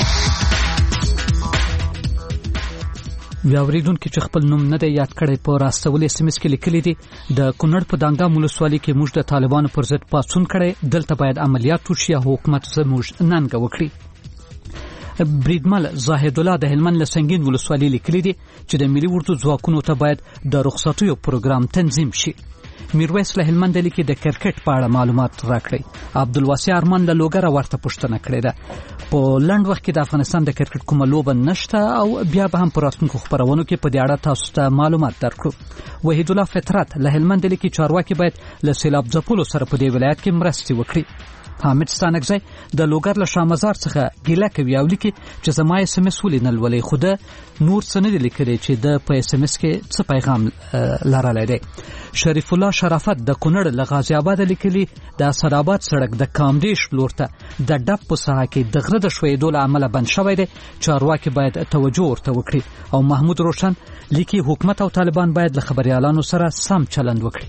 بیا اوریدونکو چې خپل نوم نه دی یاد کړی په راستولې اس ام اس کې لیکلي دي د کونړ په دانګام ولسوالۍ کې موږ د طالبانو پر ضد پاڅون کړی، دلته باید عملیات وشي او حکومت زموږ ننګه وکړي. بریدمل زاهد الله د هلمند له سنگین ولسوالۍ لیکلي دي چې د ملي اردو ځواکونو ته باید د رخصتیو پروګرام تنظیم شي. میرویس له هلمند لیکي د کرکټ په اړه معلومات راکړي. عبدالواسع ارمان له لوګره ورته پوښتنه کړې ده. په لنډ وخت کې د افغانستان د کرکټ کومه لوبه نشته او بیا به هم په راتلونکو خپرونو کې په دې اړه تاسو ته معلومات درکړو. وحید الله فطرت له هلمند لیکي چارواکي باید له سیلاب ځپلو سره په دې ولایت کې مرستې وکړي. حامد ستانکزی د لوګر له شامزار څخه ګیله کوي او لیکي چې زما اس ام اس ولې نه لولې خو د نور څه نه لیکلي چې د په اس ام اس کې څه پیغام لرلی دی. شریف الله شرافت د کونړ له غازی آباد لیکلي د اسداباد سړک د کامدیش لور ته د ډب په ساحه کې د غره د شویدو له امله بند شوی دی، چارواکي باید توجه ورته وکړي. او محمود روشن لیکي حکومت او طالبان باید له خبريالانو سره سم چلند وکړي.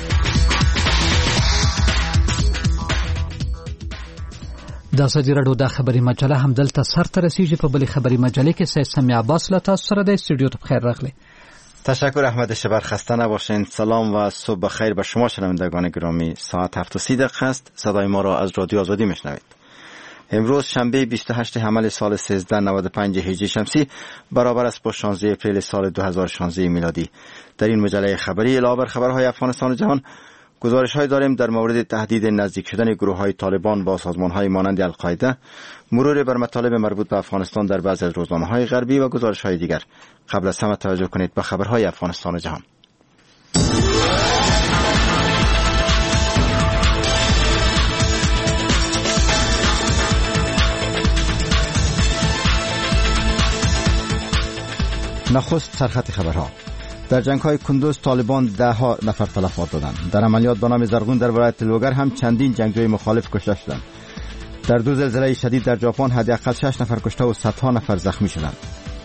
د ازادي راډیو د خبري مجله هم دلته سر ته رسیږي. په بلې خبري مجله کې سید سمی عباس له تاسو سره د استودیو ته بخیر راغلی. تشکر احمد شبر، خسته نباشین. سلام و صبح بخیر به شما شنوندگان گرامی. ساعت هفت و سی دقیقه است. صدای ما را از رادیو آزادی میشنوید. امروز شنبه بیست و هشت حمل سال سیزده نود و پنج هجری شمسی برابر است با شانزده اپریل سال دو هزار و شانزده میلادی. در این مجله خبری علاوه بر خبرهای افغانستان و جهان گزارش‌های داریم در مورد تهدید نزدیک شدن گروه‌های طالبان با سازمان‌های مانند القاعده، مرور بر مطالب مربوط به افغانستان در بعضی از روزنامه‌های غربی و گزارش‌های دیگر. قبل از همه توجه کنید به خبرهای افغانستان و جهان. نخست سرخط خبرها. در جنگ‌های کندوز طالبان ده ها نفر تلفات دادند. در عملیات به نام زرغون در ولایت لوگر هم چندین جنگجوی مخالف کشته شدند. در دو زلزله شدید در ژاپن حداقل شش نفر کشته و صدها نفر زخمی شدند.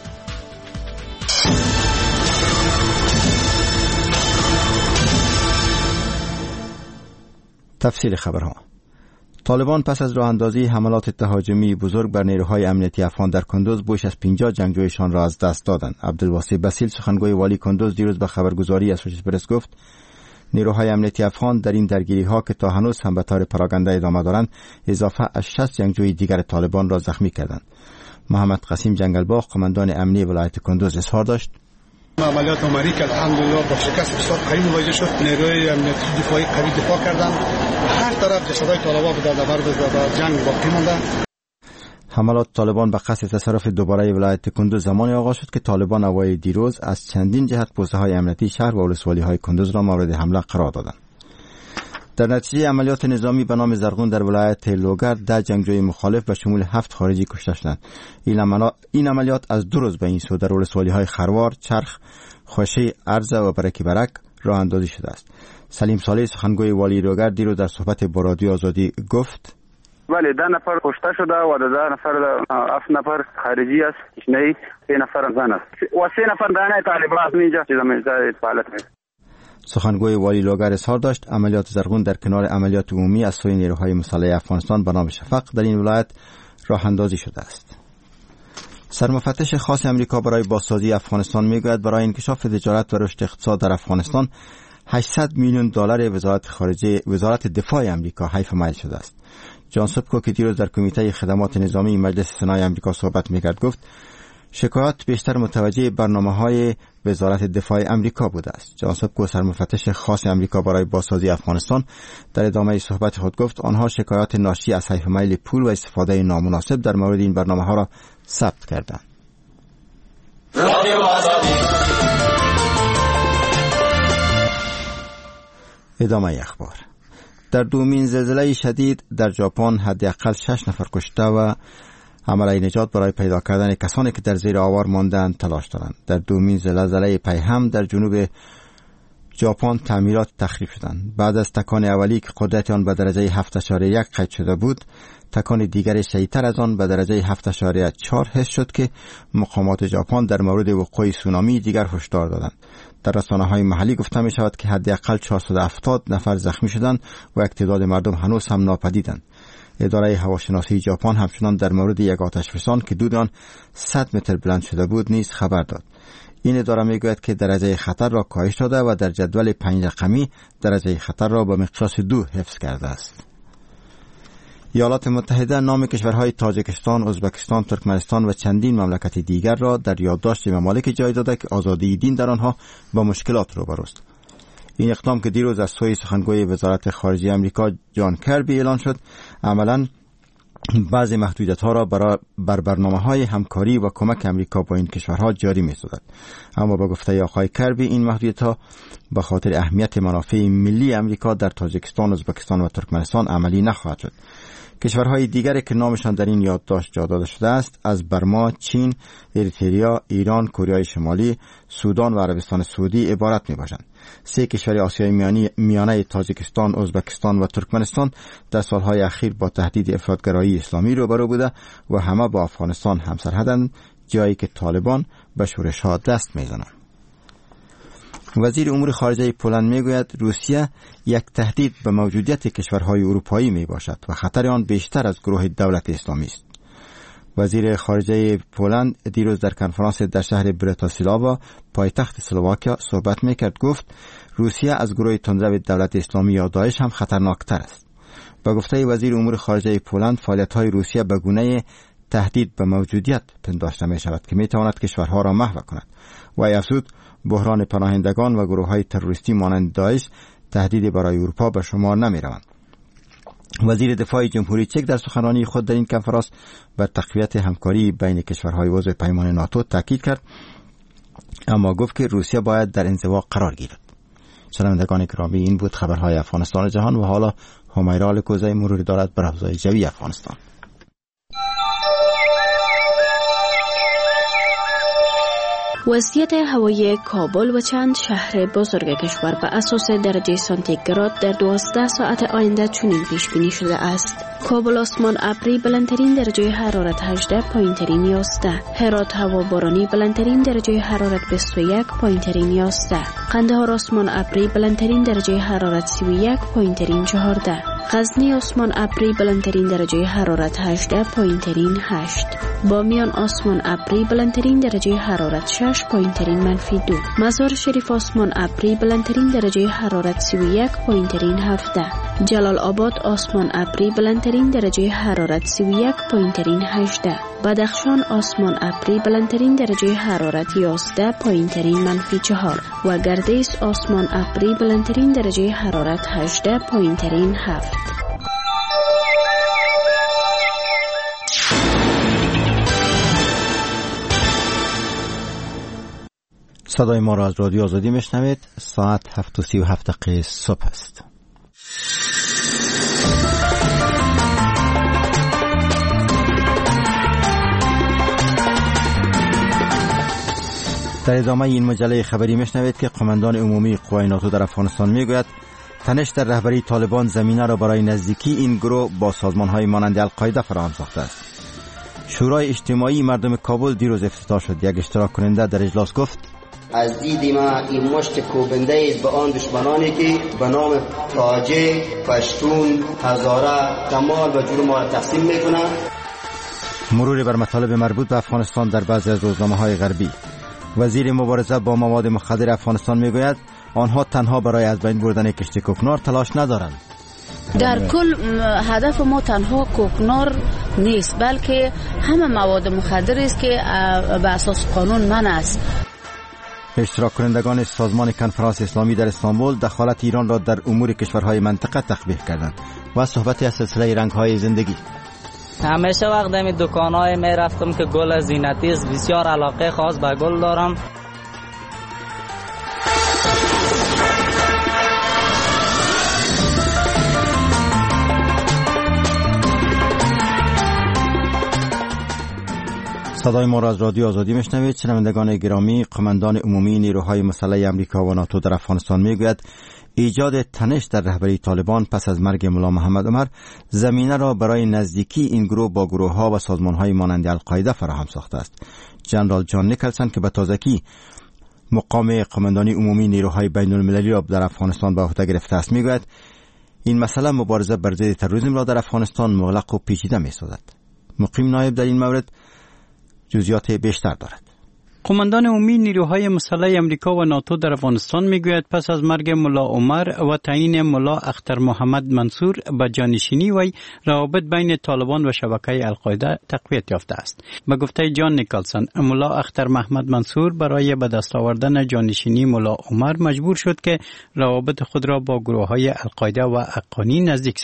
تفصیل خبرها. طالبان پس از راه اندازی حملات تهاجمی بزرگ بر نیروهای امنیتی افغان در کندوز بیش از پنجاه جنگجویشان را از دست دادند. عبدالواسی بسیل سخنگوی والی کندوز دیروز به خبرگزاری اسوسییتد پرس گفت نیروهای امنیتی افغان در این درگیری ها که تا هنوز هم به طور پراگنده ادامه دارند اضافه از شصت جنگجوی دیگر طالبان را زخمی کردند. محمد قاسم جنگلباغ قماندان امنی ولایت کندوز اظهار داشت عملیات عمری که الحمدلله با شکست بسیار قوی مواجه شد. نیروی امنیتی دفاعی قوی دفاع کردند. هر طرف جسدهای طالبان به در جنگ باقی مانده. حملات طالبان به قصد تصرف دوباره ولایت کندوز زمانی آغاز شد که طالبان اوایل دیروز از چندین جهت پوسته‌های امنیتی شهر و ولسوالی‌های کندوز را مورد حمله قرار دادند. در نتیجه عملیات نظامی به نام زرغون در ولایت لوگر ده جنگجوی مخالف به شمول هفت خارجی کشته شدند. این عملیات از دو روز به این سو در ولسوالی‌های خروار، چرخ، خوشه، ارزه و برکی برک راه اندازی شده است. سلیم صالح سخنگوی والی لوگر دیروز در صحبت با رادیو آزادی گفت ولی ده نفر کشته شده و ده نفر هفت نفر خارجی است، نه سه نفر زن است و سه نفر دانه طالبان اینجا چیزا میذاره فعالیت میکنه. سخنگوی والی لوگر اظهار داشت عملیات زرغون در کنار عملیات عمومی از سوی نیروهای مسلح افغانستان به نام شفق در این ولایت راه اندازی شده است. سرمفتش خاص امریکا برای بازسازی افغانستان میگوید برای انکشاف تجارت و رشد اقتصاد در افغانستان هشتصد میلیون دلار وزارت خارجه وزارت دفاع امریکا حیف مایل شده است. جان سوبکو که دیروز در کمیته خدمات نظامی مجلس سنای امریکا صحبت میکرد گفت شکایات بیشتر متوجه برنامه‌های وزارت دفاع امریکا بوده است. جان سوبکو سرمفتش خاص امریکا برای بازسازی افغانستان در ادامه صحبت خود گفت آنها شکایات ناشی از حیف میل پول و استفاده نامناسب در مورد این برنامه‌ها را ثبت کردند. ادامه اخبار. در دومین زلزله شدید در ژاپن حداقل شش نفر کشته و عملیه نجات برای پیدا کردن کسانی که در زیر آوار ماندند تلاش دارند. در دومین زلزله پیهم در جنوب ژاپن تعمیرات تخریب شدند. بعد از تکان اولی که قدرت آن به درجه هفت اشاره یک قید شده بود، تکان دیگر شدیدتر از آن به درجه هفت اشاره چهار حس شد که مقامات ژاپن در مورد وقوع سونامی دیگر هشدار دادند. در رسانه‌های محلی گفته می شود که حداقل چهارصد و هفتاد نفر زخمی شدند و تعداد مردم هنوز هم ناپدیدند. اداره هواشناسی ژاپن همچنان در مورد یک آتشفشان که دود آن صد متر بلند شده بود نیز خبر داد. این اداره میگوید که درجه خطر را کاهش داده و در جدول پنج رقمی درجه خطر را به مقیاس دو حفظ کرده است. ایالات متحده نام کشورهای تاجیکستان، ازبکستان، ترکمنستان و چندین مملکت دیگر را در یادداشت ممالک جای داده که آزادی دین در آنها با مشکلات روبروست. این اقدام که دیروز از سوی سخنگوی وزارت خارجه امریکا جان کربی اعلان شد، عملاً بعضی محدودیت‌ها را بر برنامه‌های همکاری و کمک امریکا با این کشورها جاری می‌سازد. اما با گفته آقای کربی این محدودیت‌ها به خاطر اهمیت منافع ملی امریکا در تاجیکستان، ازبکستان و ترکمنستان عملی نخواهد شد. کشورهای دیگری که نامشان در این یادداشت جا داده شده است از برما، چین، اریتریا، ایران، کره شمالی، سودان و عربستان سعودی عبارت می‌باشند. سه کشور آسیای میانی میانه تاجیکستان، ازبکستان و ترکمنستان در سالهای اخیر با تهدید افراطگرایی اسلامی روبرو بوده و همه با افغانستان همسرحدند، جایی که طالبان به شورش‌ها دست می‌زنند. وزیر امور خارجه پولند میگوید روسیه یک تهدید به موجودیت کشورهای اروپایی می باشد و خطر آن بیشتر از گروه دولت اسلامی است. وزیر خارجه پولند دیروز در کنفرانس در شهر براتیسلاوا پایتخت اسلواکیا صحبت میکرد. گفت روسیه از گروه تندرو دولت اسلامی یا داعش هم خطرناکتر است. با گفته وزیر امور خارجه پولند فعالیت‌های روسیه به گونه تهدید به موجودیت پنداشته می شود که می تواند کشورها را محو کند و افزود بحران پناهندگان و گروه‌های تروریستی مانند داعش تهدیدی برای اروپا به شمار نمی روند. وزیر دفاع جمهوری چک در سخنرانی خود در این کنفرانس بر تقویت همکاری بین کشورهای عضو پیمان ناتو تاکید کرد، اما گفت که روسیه باید در انزوا قرار گیرد. شنوندگان گرامی، این بود خبرهای افغانستان جهان و حالا همیرا الکوزی مرور دارد بر اوضاع جوی افغانستان. وضعیت هوایی کابل و چند شهر بزرگ کشور به اساس درجه سانتیگراد در دوازده ساعت آینده چنین پیش بینی شده است: کابل آسمان ابری بلندترین درجه حرارت هجده، پایینترین یازده. هرات هوا بارانی بلندترین درجه حرارت بیست و یک، پایینترین یازده. قندهار آسمان ابری بلندترین درجه حرارت سی و یک، پایینترین چهارده. غزنی آسمان ابری بلندترین درجه حرارت هجده، پایینترین هشت. بامیان آسمان ابری بلندترین درجه حرارت شش، پایینترین منفی دو. مزار شریف آسمان ابری بلندترین درجه حرارت سی و یک، پایینترین هفده. جلال آباد آسمان ابری بلندترین درجه حرارت سی و یک، پایینترین هجده. بدخشان آسمان ابری بلندترین درجه حرارت یازده، پایینترین منفی چهار و گردیس آسمان ابری بلندترین درجه حرارت هجده، پایینترین هفت. صدای ما را از رادیو آزادی میشنوید. ساعت هفت و سی و هفت دقیقه صبح است. در ادامه این مجله خبری میشنوید که قماندان عمومی قوای ناتو در افغانستان میگوید تنش در رهبری طالبان زمینه را برای نزدیکی این گروه با سازمان‌های مانند القاعده فراهم ساخته است. شورای اجتماعی مردم کابل دیروز افتتاح شد. یک اشتراک کننده در اجلاس گفت از دید ما این مشت کوبنده است به آن دشمنانی که به نام تاجک، پشتون، هزاره، شمال و جنوب ما را تقسیم میکنند. مرور بر مطالب مربوط به افغانستان در بعضی از روزنامه‌های غربی. وزیر مبارزه با مواد مخدر افغانستان میگوید آنها تنها برای از بین بردن کشت کوکنار تلاش ندارند. در کل هدف ما تنها کوکنار نیست، بلکه همه مواد مخدر است که به اساس قانون منع است. اشتراک کنندگان سازمان کنفرانس اسلامی در استانبول دخالت ایران را در امور کشورهای منطقه تقبیح کردند و صحبت از سلسله رنگ‌های زندگی. همیشه وقت می دکان‌های می رفتم که گل زینتی است، بسیار علاقه خاص به گل دارم. صدای ما را از رادیو آزادی میشنوید. شنوندگان گرامی، قماندان عمومی نیروهای مسلح آمریکا و ناتو در افغانستان میگوید ایجاد تنش در رهبری طالبان پس از مرگ ملا محمد عمر زمینه را برای نزدیکی این گروه با گروه‌ها و سازمان‌های مانند القاعده فراهم ساخته است. جنرال جان نیکلسن که به تازگی مقام قماندانی عمومی نیروهای بین المللی را در افغانستان به عهده گرفته است میگوید این مسئله مبارزه بر ضد تروریسم را در افغانستان مغلق و پیچیده می‌سازد. مقیم نایب در این مورد جزئیات بیشتر دارد. قماندان عمومی نیروهای مسلح آمریکا و ناتو در افغانستان میگوید پس از مرگ ملا عمر و تعیین ملا اختر محمد منصور به جانشینی وی روابط بین طالبان و شبکه القاعده تقویت یافته است. به گفته جان نیکلسن، ملا اختر محمد منصور برای به دست آوردن جانشینی ملا عمر مجبور شد که روابط خود را با گروه‌های القاعده و حقانی نزدیک سازد.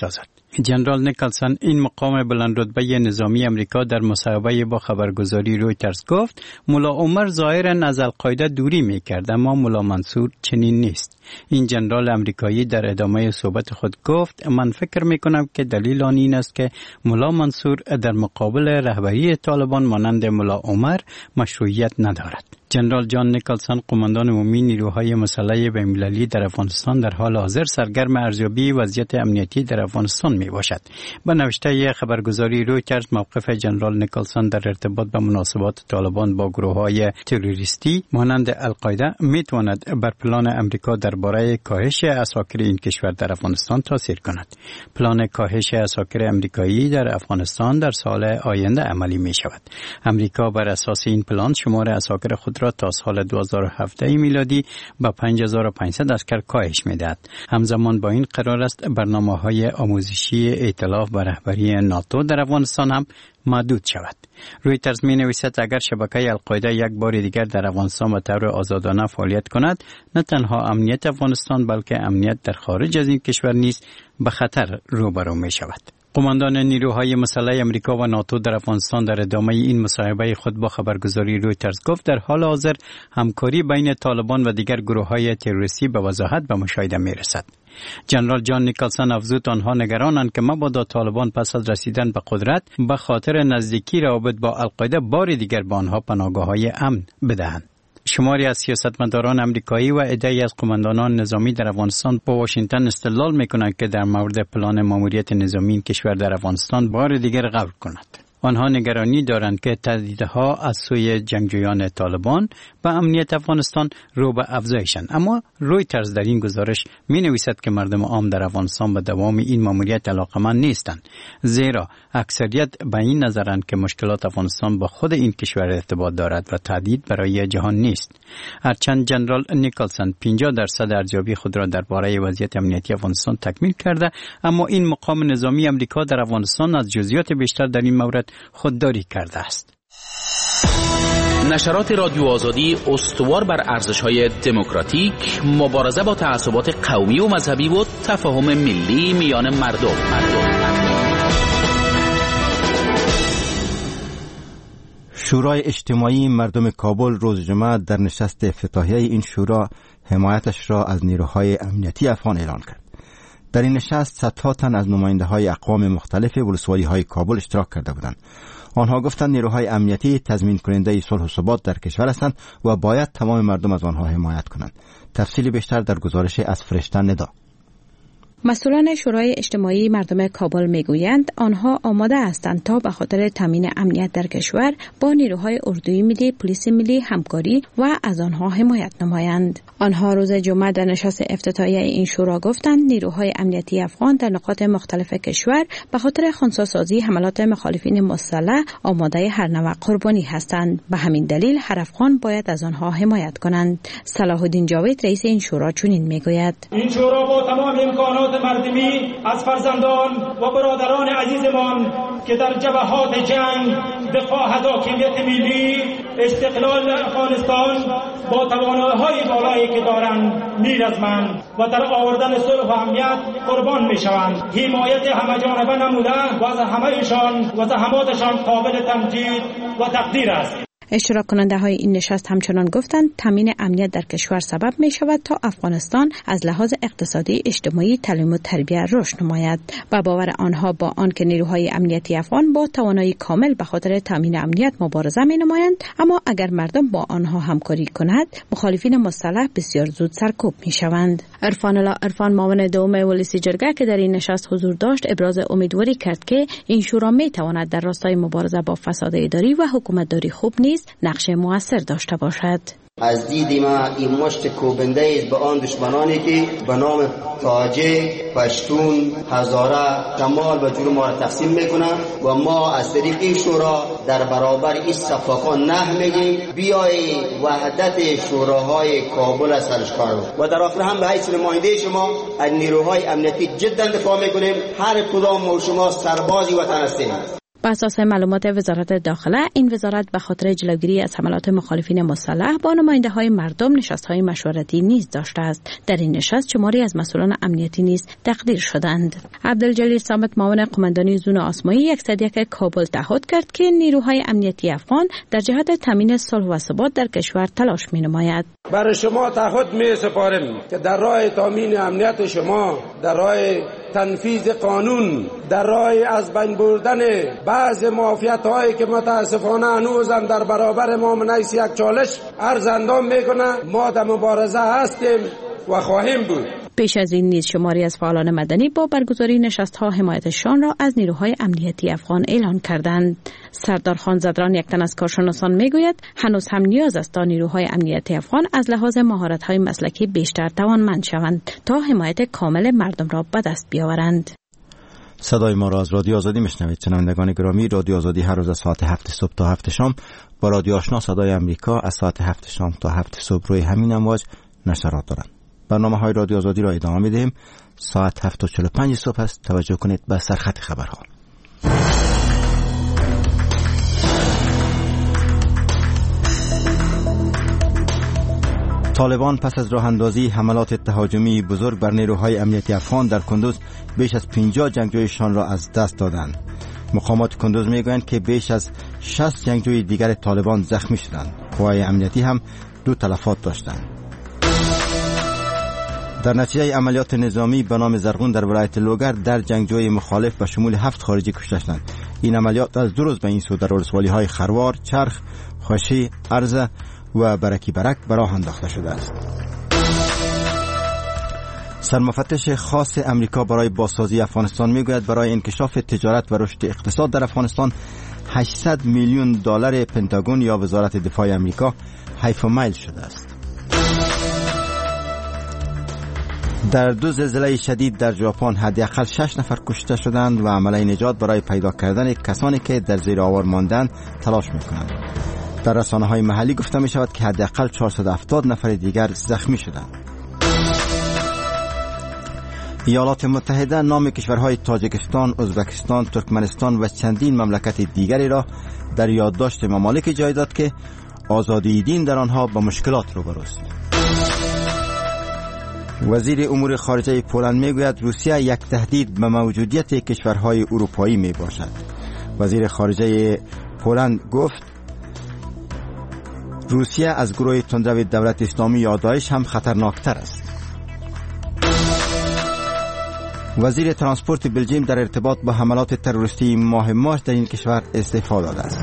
جنرال نیکلسون این مقام بلند رتبه نظامی امریکا در مصاحبه با خبرگزاری رویترز گفت ملا عمر ظاهراً از القاعده دوری میکرد اما ملا منصور چنین نیست. این جنرال امریکایی در ادامه صحبت خود گفت من فکر میکنم که دلیل آن این است که ملا منصور در مقابل رهبری طالبان مانند ملا عمر مشروعیت ندارد. جنرال جان نیکلسون قماندان عمومی نیروهای مسلح بین‌المللی در افغانستان در حال حاضر سرگرم ارزیابی وضعیت امنیتی در افغانستان می باشد. با نوشته خبرگزاری رویترز موقف جنرال نیکلسون در ارتباط با مناسبات طالبان با گروه‌های تروریستی مانند القاعده می تواند بر پلان امریکا درباره کاهش عساکر این کشور در افغانستان تاثیر کند. پلان کاهش عساکر امریکایی در افغانستان در سال آینده عملی می شود. امریکا بر اساس این پلان شمار عساکر خود را تا سال دو هزار و هفده میلادی با پنج هزار و پانصد عسکر کاهش می‌دهد. همزمان با این قرار است برنامه‌های آموزشی ائتلاف به رهبری ناتو در افغانستان هم محدود شود. رویترز می‌نویسد اگر شبکه القاعده یک بار دیگر در افغانستان به طور آزادانه فعالیت کند، نه تنها امنیت افغانستان بلکه امنیت در خارج از این کشور نیز به خطر روبرو می‌شود. قماندان نیروهای مسلح امریکا و ناتو در افغانستان در ادامه این مصاحبه خود با خبرگزاری رویترز گفت در حال حاضر همکاری بین طالبان و دیگر گروه‌های تروریستی به وضاحت به مشاهده می‌رسد. جنرال جان نیکلسون افزود آنها نگرانند که مبادا طالبان پس از رسیدن به قدرت به خاطر نزدیکی روابط با القاعده بار دیگر به آنها پناهگاه‌های امن بدهند. شماری از سیاستمداران امریکایی و عده‌ای از قماندانان نظامی در افغانستان با واشنگتن استدلال می‌کنند که در مورد پلان ماموریت نظامی این کشور در افغانستان بار دیگر قبول کند. آنها نگرانی دارند که تهدیدها از سوی جنگجویان طالبان به امنیت افغانستان رو به افزایشند. اما رویترز در این گزارش می نویسد که مردم عام در افغانستان به دوام این ماموریت علاقمند نیستند، زیرا اکثریت به این نظرند که مشکلات افغانستان با خود این کشور ارتباط دارد و تهدید برای جهان نیست. هرچند جنرال نیکلسون پنجاه درصد ارزیابی خود را درباره وضعیت امنیتی افغانستان تکمیل کرده، اما این مقام نظامی امریکا در افغانستان از جزئیات بیشتر در این مورد خودداری کرده است. نشرات رادیو آزادی استوار بر ارزش‌های دموکراتیک، مبارزه با تعصبات قومی و مذهبی و تفاهم ملی میان مردم. شورای اجتماعی مردم کابل روز جمعه در نشست افتتاحیه این شورا حمایتش را از نیروهای امنیتی افغان اعلان کرد. در این نشست صدها تن از نماینده‌های اقوام مختلف ولسوالی‌های کابل اشتراک کرده بودند. آنها گفتند نیروهای امنیتی تضمین کننده صلح و ثبات در کشور هستند و باید تمام مردم از آنها حمایت کنند. تفصیل بیشتر در گزارش از فرشته ندا. مسئولان شورای اجتماعی مردم کابل میگویند آنها آماده هستند تا به خاطر تامین امنیت در کشور با نیروهای اردوی ملی، پلیس ملی همکاری و از آنها حمایت نمایند. آنها روز جمعه در نشست افتتاحیه این شورا گفتند نیروهای امنیتی افغان در نقاط مختلف کشور به خاطر خنثی‌سازی حملات مخالفین مسلح آماده هر نوع قربانی هستند. به همین دلیل هر افغان باید از آنها حمایت کنند. صلاح الدین جاوید رئیس این شورا چنین میگوید: این شورا با تمام امکانات مردمی از فرزندان و برادران عزیزمان که در جبهات جنگ دفاع از حاکمیت ملی، استقلال افغانستان با توانایی‌های بالایی که دارند میرزمند و در آوردن صلح و امنیت قربان میشوند. حمایت همه‌جانبه نموده و از همه‌شان و زحماتشان قابل تمجید و تقدیر است. اشتراک کننده های این نشست همچنان گفتند تامین امنیت در کشور سبب می شود تا افغانستان از لحاظ اقتصادی، اجتماعی، تعلیم و تربیت رشد نماید. و باور آنها با آنکه نیروهای امنیتی افغان با توانایی کامل به خاطر تامین امنیت مبارزه می نمایند، اما اگر مردم با آنها همکاری کند مخالفین مسلح بسیار زود سرکوب می شوند. عرفان الله عرفان معاون دوم ولسی جرگه که در این نشست حضور داشت ابراز امیدواری کرد که این شورا می تواند در راستای مبارزه با فساد اداری و حکومتداری خوب نیز نقش موثر داشته باشد. از دید ما این مشت کوبنده به آن دشمنانی که به نام تاجک، پشتون، هزاره، شمال و جنوب ما را تقسیم میکنند و ما از طریق این شورا در برابر این صفاقان نه میگیم بیای وحدت شوراهای کابل سرش کار و در آخر هم به حیث نماینده شما از نیروهای امنیتی جدا دفاع میکنیم. هر کدام ما شما سربازی وطن هستیم. بر اساس معلومات وزارت داخله، این وزارت به خاطر جلوگیری از حملات مخالفین مسلح با نماینده‌های مردم نشست‌های مشورتی نیز داشته است. در این نشست شماری از مسئولان امنیتی نیز تقدیر شدند. عبدالجلیل صامت، معاون قماندانی زون آسمایی یک کابل، تعهد کرد که نیروهای امنیتی افغان در جهت تامین صلح و ثبات در کشور تلاش می‌نماید. برای شما تعهد می‌سپارم که در راه تامین امنیت شما، در راه تنفیذ قانون، در راه از بین بردن بعض معافیت‌هایی که متاسفانه هنوزم در برابر ما من حیث یک چالش عرض اندام می‌کنه، ما در مبارزه هستیم و خواهیم بود. پیش از این نیز شماری از فعالان مدنی با برگزاری نشست‌ها حمایتشان را از نیروهای امنیتی افغان اعلان کردند. سردار خان زدران، یک تن از کارشناسان، میگوید هنوز هم نیاز است تا نیروهای امنیتی افغان از لحاظ مهارت‌های مسلکی بیشتر توانمند شوند تا حمایت کامل مردم را به دست بیاورند. صدای ما را از رادیو آزادی میشنوید. شنوندگان گرامی، رادیو آزادی هر روز از ساعت هفت صبح تا هفت شام با رادیو آشنا صدای امریکا از ساعت هفت شام تا هفت صبح روی همین امواج نشرات دارند. برنامه های رادیو آزادی را ادامه میدهیم. ساعت هفت و چهل و پنج صبح است. توجه کنید به سرخط خبرها. طالبان پس از راه اندازی حملات تهاجمی بزرگ بر نیروهای امنیتی افغان در کندوز بیش از پنجاه جنگجویشان را از دست دادند. مقامات کندوز میگویند که بیش از شصت جنگجوی دیگر طالبان زخمی شدند. قوای امنیتی هم دو تلفات داشتند. در نتیجه عملیات نظامی به نام زرغون در ولایت لوگر در جنگجوی مخالف به شمول هفت خارجی کشته شدند. این عملیات از دو روز به این سو در ولسوالی های خروار، چرخ، خوشی، ارزه و برکی برک به راه انداخته شده است. سرمفتش خاص امریکا برای بازسازی افغانستان میگوید برای انکشاف تجارت و رشد اقتصاد در افغانستان هشتصد میلیون دلار پنتاگون یا وزارت دفاع امریکا حیف و میل شده است. در دو زلزله شدید در ژاپن حداقل شش نفر کشته شدند و عمل نجات برای پیدا کردن کسانی که در زیر آوار ماندند تلاش می‌کنند. در رسانه‌های محلی گفته می‌شود که حداقل چهارصد و هفتاد نفر دیگر زخمی شدند. ایالات متحده نام کشورهای تاجیکستان، ازبکستان، ترکمنستان و چندین مملکت دیگری را در یادداشت ممالک جای داد که آزادی دین در آنها با مشکلات روبروست. وزیر امور خارجه پولند میگوید روسیه یک تهدید به موجودیت کشورهای اروپایی می باشد. وزیر خارجه پولند گفت روسیه از گروه تندرو دولت اسلامی یا داعش هم خطرناکتر است. وزیر ترانسپورت بلژیم در ارتباط با حملات تروریستی ماه مارس در این کشور استعفا داده است.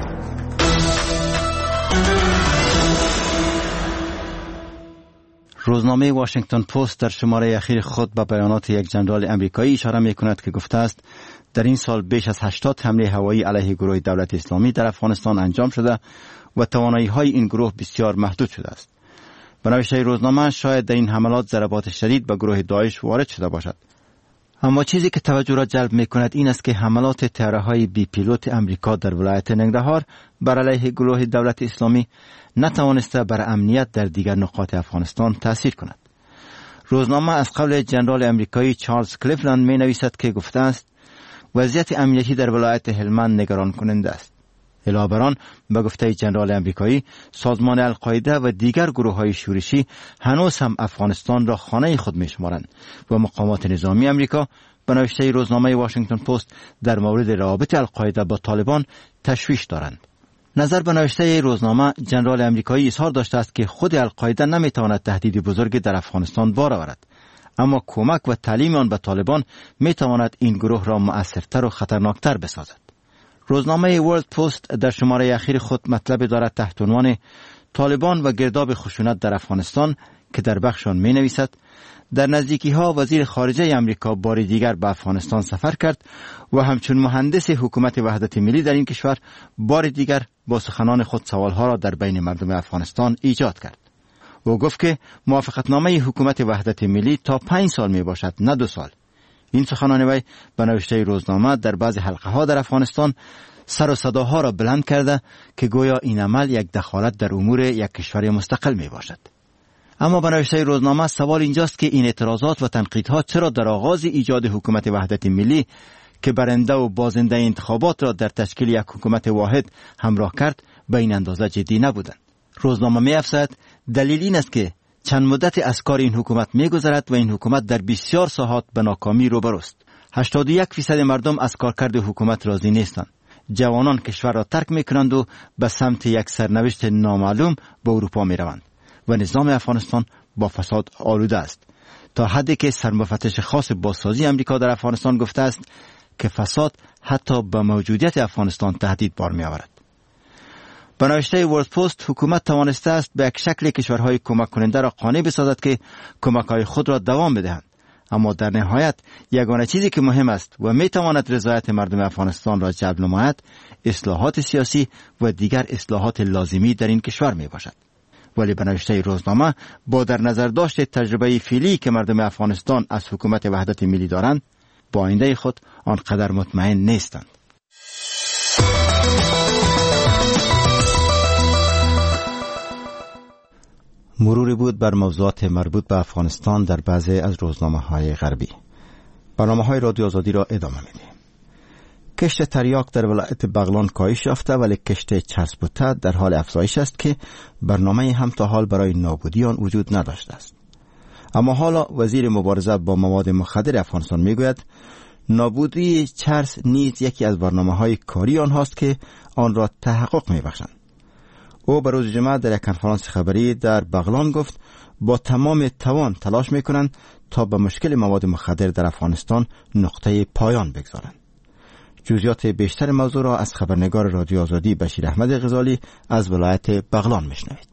روزنامه واشنگتن پست در شماره اخیر خود به بیانات یک ژنرال امریکایی اشاره می‌کند که گفته است در این سال بیش از هشتاد حمله هوایی علیه گروه دولت اسلامی در افغانستان انجام شده و توانایی‌های این گروه بسیار محدود شده است. به نوشته روزنامه شاید در این حملات ضربات شدید به گروه داعش وارد شده باشد. اما چیزی که توجه را جلب می‌کند این است که حملات طیاره‌های بی پیلوت امریکا در ولایت ننگرهار بر علیه گروه دولت اسلامی نتوانسته بر امنیت در دیگر نقاط افغانستان تأثیر کند. روزنامه از قول ژنرال امریکایی چارلز کلیفلند می‌نویسد که گفته است وضعیت امنیتی در ولایت هلمند نگران کننده است. علاوه بر آن به گفته ژنرال امریکایی سازمان القاعده و دیگر گروه‌های شورشی هنوز هم افغانستان را خانه خود می‌شمارند و مقامات نظامی امریکا به نوشته روزنامه واشنگتن پست در مورد روابط القاعده با طالبان تشویش دارند. نظر به نوشته روزنامه ژنرال امریکایی اظهار داشته است که خود القاعده نمی‌تواند تهدید بزرگی در افغانستان بار آورد، اما کمک و تعلیم آن به طالبان می‌تواند این گروه را مؤثرتر و خطرناکتر بسازد. روزنامه ورلد پست در شماره اخیر خود مطلب دارد تحت عنوان طالبان و گرداب خشونت در افغانستان که در بخشان می نویسد در نزدیکی ها وزیر خارجه امریکا بار دیگر به افغانستان سفر کرد و همچون مهندس حکومت وحدت ملی در این کشور بار دیگر با سخنان خود سوالها را در بین مردم افغانستان ایجاد کرد. او گفت که موافقتنامه حکومت وحدت ملی تا پنج سال می باشد نه دو سال. این سخنان وی به نوشته روزنامه در بعض حلقه ها در افغانستان سر و صداها را بلند کرده که گویا این عمل یک دخالت در امور یک کشور مستقل می باشد. اما به نوشته روزنامه سوال اینجاست که این اعتراضات و تنقیدها چرا در آغاز ایجاد حکومت وحدت ملی که برنده و بازنده انتخابات را در تشکیل یک حکومت واحد همراه کرد به این اندازه جدی نبودند. روزنامه می افزاید دلیل این است که چند مدت از کار این حکومت می گذرد و این حکومت در بسیار ساحات به ناکامی روبروست. هشتاد و یک فیصد مردم از کارکرد حکومت راضی نیستند. جوانان کشور را ترک می کنند و به سمت یک سرنوشت نامعلوم به اروپا می روند و نظام افغانستان با فساد آلوده است، تا حدی که سرمفتش خاص بازسازی امریکا در افغانستان گفته است که فساد حتی به موجودیت افغانستان تهدید بار می آورد. به نوشته ورلد پست، حکومت توانسته است به یک شکل کشورهای کمک کننده را قانع بسازد که کمک‌های خود را دوام بدهند، اما در نهایت یگانه چیزی که مهم است و می تواند رضایت مردم افغانستان را جلب نماید اصلاحات سیاسی و دیگر اصلاحات لازمی در این کشور می باشد. ولی به نوشته روزنامه، با در نظر داشت تجربه فعلی که مردم افغانستان از حکومت وحدت ملی دارند، با آینده خود آنقدر مطمئن نیستند. مروری بود بر موضوعات مربوط به افغانستان در بعضی از روزنامه‌های غربی. برنامه‌های رادیو آزادی را ادامه می‌دهیم. کشت تریاک در ولایت بغلان کاهش یافته، ولی کشت چرسبوته در حال افزایش است که برنامه هم تا حال برای نابودی آن وجود نداشته است. اما حالا وزیر مبارزه با مواد مخدر افغانستان میگوید نابودی چرس نیز یکی از برنامه‌های کاری آنهاست که آن را تحقق می‌بخشند. او به روز جمعه در یک کنفرانس خبری در بغلان گفت با تمام توان تلاش میکنند تا به مشکل مواد مخدر در افغانستان نقطه پایان بگذارند. جزئیات بیشتر موضوع را از خبرنگار رادیو آزادی بشیر احمد غزالی از ولایت بغلان میشنوید.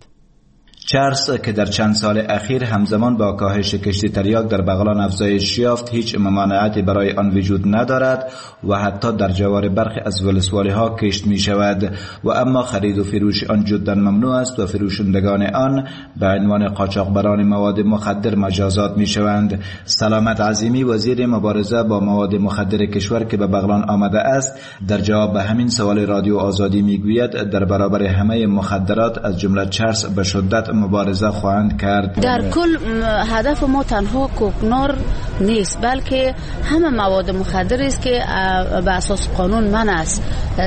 چرس که در چند سال اخیر همزمان با کاهش کشت تریاک در بغلان افزایش یافت، هیچ ممانعتی برای آن وجود ندارد و حتی در جوار برخی از ولسوالی ها کشت می شود و اما خرید و فروش آن جدا ممنوع است و فروشندگان آن به عنوان قاچاقبران مواد مخدر مجازات می شوند. سلامت عظیمی، وزیر مبارزه با مواد مخدر کشور که به بغلان آمده است، در جواب به همین سوال رادیو آزادی می گوید در برابر همه مخدرات از جمله چرس به شدت مبارزه خواهند کرد. در کل هدف ما تنها کوکنار نیست، بلکه همه مواد مخدر است که به اساس قانون منع است.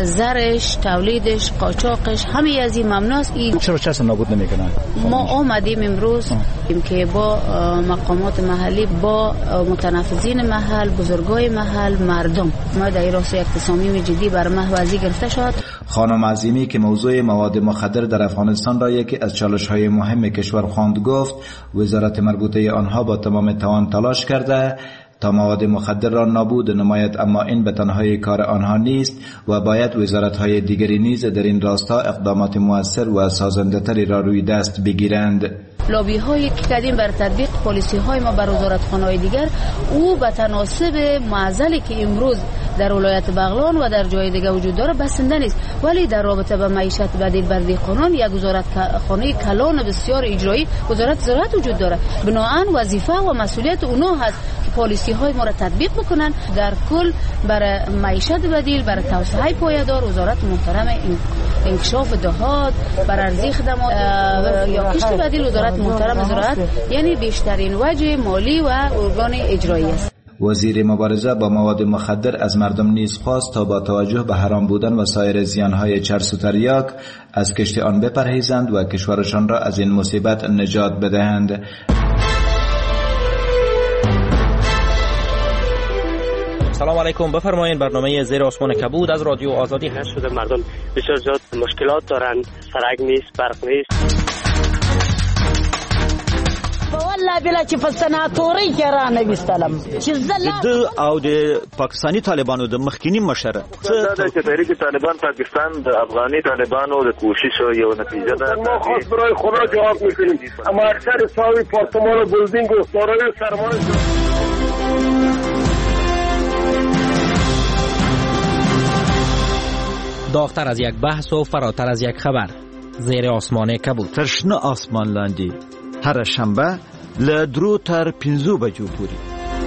زرش، تولیدش، قاچاقش، همه از این ممنوع است. چرا چرس نابود نمی‌کنند؟ ما آمدیم امروز که با مقامات محلی، با متنفذین محل، بزرگای محل، مردم، ما در راسته یک تصمیم جدی بر محوزی گرفته شد. خانم عظیمی که موضوع مواد مخدر در افغانستان را یکی از چالش‌های مهم کشور خواند گفت وزارت مربوطه آنها با تمام توان تلاش کرده تا مواد مخدر را نابود نماید، اما این به تنهایی کار آنها نیست و باید وزارت‌های دیگری نیز در این راستا اقدامات مؤثر و سازنده‌تری را روی دست بگیرند. لابی هایی که کردیم بر تطبیق پالیسی های ما بر وزارتخانه های دیگر، او به تناسب معضلی که امروز در ولایت بغلان و در جای دیگر وجود داره بسنده نیست، ولی در رابطه با معیشت بدیل بر دهقانان یک وزارتخانه کلان بسیار اجرایی، وزارت زراعت وجود داره. بنابراین وظیفه و مسئولیت اونها هست که پالیسی های ما را تطبیق بکنن. در کل برای معیشت بدیل، برای توسعه پایدار، وزارت محترم انکشاف دهات، بر ارزی خدمات یا کشت بدیل، وزارت محترم زراعت، یعنی بیشترین وجه مالی و ارگان اجرایی است. وزیر مبارزه با مواد مخدر از مردم نیز خواست تا با توجه به حرام بودن و سایر زیانهای چرس و تریاک از کشت آن بپرهیزند و کشورشان را از این مصیبت نجات بدهند. سلام علیکم، بفرمایید. برنامه زیر آسمان کبود از رادیو آزادی هست. شده مردم بسیار زیاد مشکلات دارند، سرک نیست، برق نیست. والله بلا چې په سناتوري کې را نوستلم چې د او د پاکستانی طالبانو د مخکینی مشر دا چې تحریک طالبان پاکستان د افغاني طالبانو د کوشش یو نتیجه ده. ما خاص برای خدا جواب میکنیم، اما اکثر ساوی پارتمان و بلدینگ و سارای سرمایه داغتر از یک بحث و فراتر از یک خبر. زیر آسمان کبود. ترشنه آسمان لاندی هر شنبه له درو تر پنځو بجو پورې.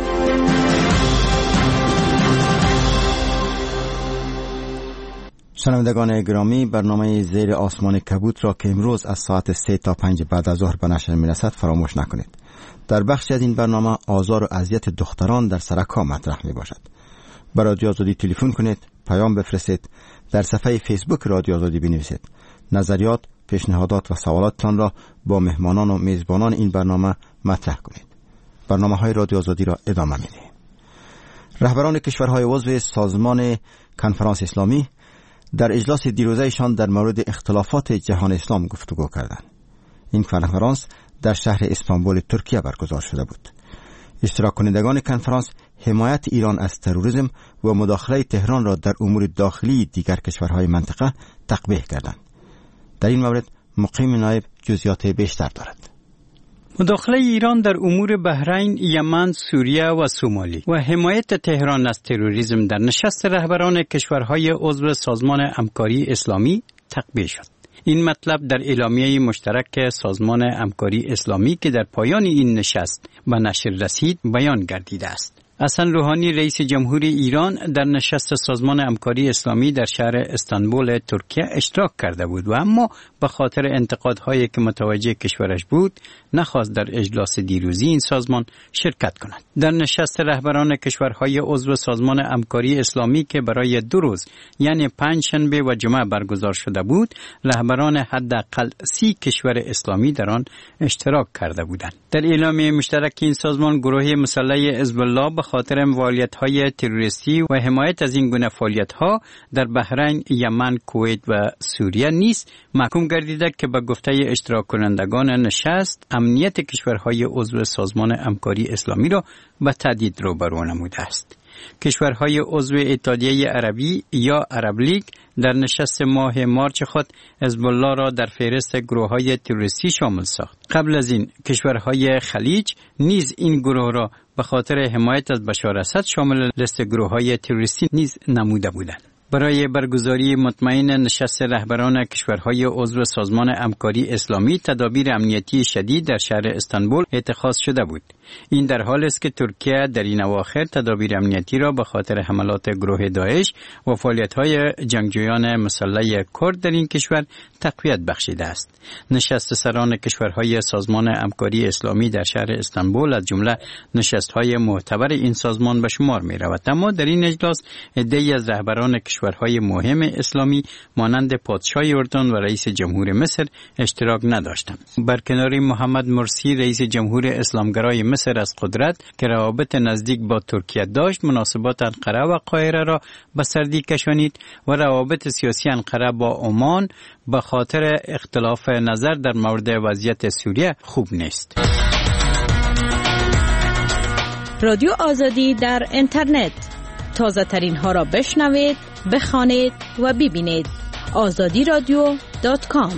شنوندگان گرامی، برنامه زیر آسمان کبود را که امروز از ساعت سه تا پنج بعد از ظهر به نشر میرسد فراموش نکنید. در بخشی از این برنامه آزار و اذیت دختران در سرک‌ها مطرح می باشد. به رادیو آزادی تلفن کنید، پیام بفرستید، در صفحه فیسبوک رادیو آزادی بنویسید. نظریات، پیشنهادات و سوالاتتان را با مهمانان و میزبانان این برنامه مطرح کنید. برنامه های رادیو آزادی را ادامه میدهیم. رهبران کشورهای عضو سازمان کنفرانس اسلامی در اجلاس دیروزهشان در مورد اختلافات جهان اسلام گفتگو کردند. این کنفرانس در شهر استانبول ترکیه برگزار شده بود. اشتراک کنندگان کنفرانس حمایت ایران از تروریسم و مداخله تهران را در امور داخلی دیگر کشورهای منطقه تقبیح کردند. در این مورد مقیم نایب جزئیات بیشتر دارد. مداخله ایران در امور بحرین، یمن، سوریه و سومالی و حمایت تهران از تروریسم در نشست رهبران کشورهای عضو سازمان همکاری اسلامی تقبیح شد. این مطلب در اعلامیه مشترک سازمان همکاری اسلامی که در پایان این نشست به نشر رسید بیان گردیده است. حسن روحانی رئیس جمهوری ایران در نشست سازمان همکاری اسلامی در شهر استانبول ترکیه اشتراک کرده بود و اما به خاطر انتقادهایی که متوجه کشورش بود نخواست در اجلاس دیروزی این سازمان شرکت کند. در نشست رهبران کشورهای عضو سازمان همکاری اسلامی که برای دو روز یعنی پنج شنبه و جمعه برگزار شده بود، رهبران حداقل سی کشور اسلامی در آن اشتراک کرده بودند. در اعلامیه مشترک این سازمان گروه مسلح حزب الله به خاطر فعالیت‌های تروریستی و حمایت از این گونه فعالیت‌ها در بحرین، یمن، کویت و سوریه نیز محکوم گردیده که به گفته اشتراک کنندگان نشست امنیت کشورهای عضو سازمان همکاری اسلامی را به تهدید روبرو نموده است. کشورهای عضو اتحادیه عربی یا عرب لیگ در نشست ماه مارچ خود حزب الله را در فهرست گروه‌های تروریستی شامل ساخت. قبل از این کشورهای خلیج نیز این گروه را به خاطر حمایت از بشار اسد شامل لیست گروه‌های تروریستی نیز نموده بودند. برای برگزاری مطمئن نشست رهبران کشورهای عضو سازمان همکاری اسلامی تدابیر امنیتی شدید در شهر استانبول اتخاذ شده بود. این در حال است که ترکیه در این اواخر تدابیر امنیتی را به خاطر حملات گروه داعش و فعالیت‌های جنگجویان مسلح کرد در این کشور تقویت بخشیده است. نشست سران کشورهای سازمان همکاری اسلامی در شهر استانبول از جمله نشست‌های معتبر این سازمان به شمار می‌رود، اما در این اجلاس عده‌ای از رهبران کشورهای مهم اسلامی مانند پادشاه اردن و رئیس جمهور مصر اشتراک نداشتند. برکناری محمد مرسی رئیس جمهور اسلامگرای مصر از قدرت که روابط نزدیک با ترکیه داشت، مناسبات انقره و قاهره را به سردی کشانید و روابط سیاسی انقره با عمان به خاطر اختلاف نظر در مورد وضعیت سوریه خوب نیست. رادیو آزادی در اینترنت، تازه ترین ها را بشنوید، بخوانید و ببینید. آزادی رادیو دات کام.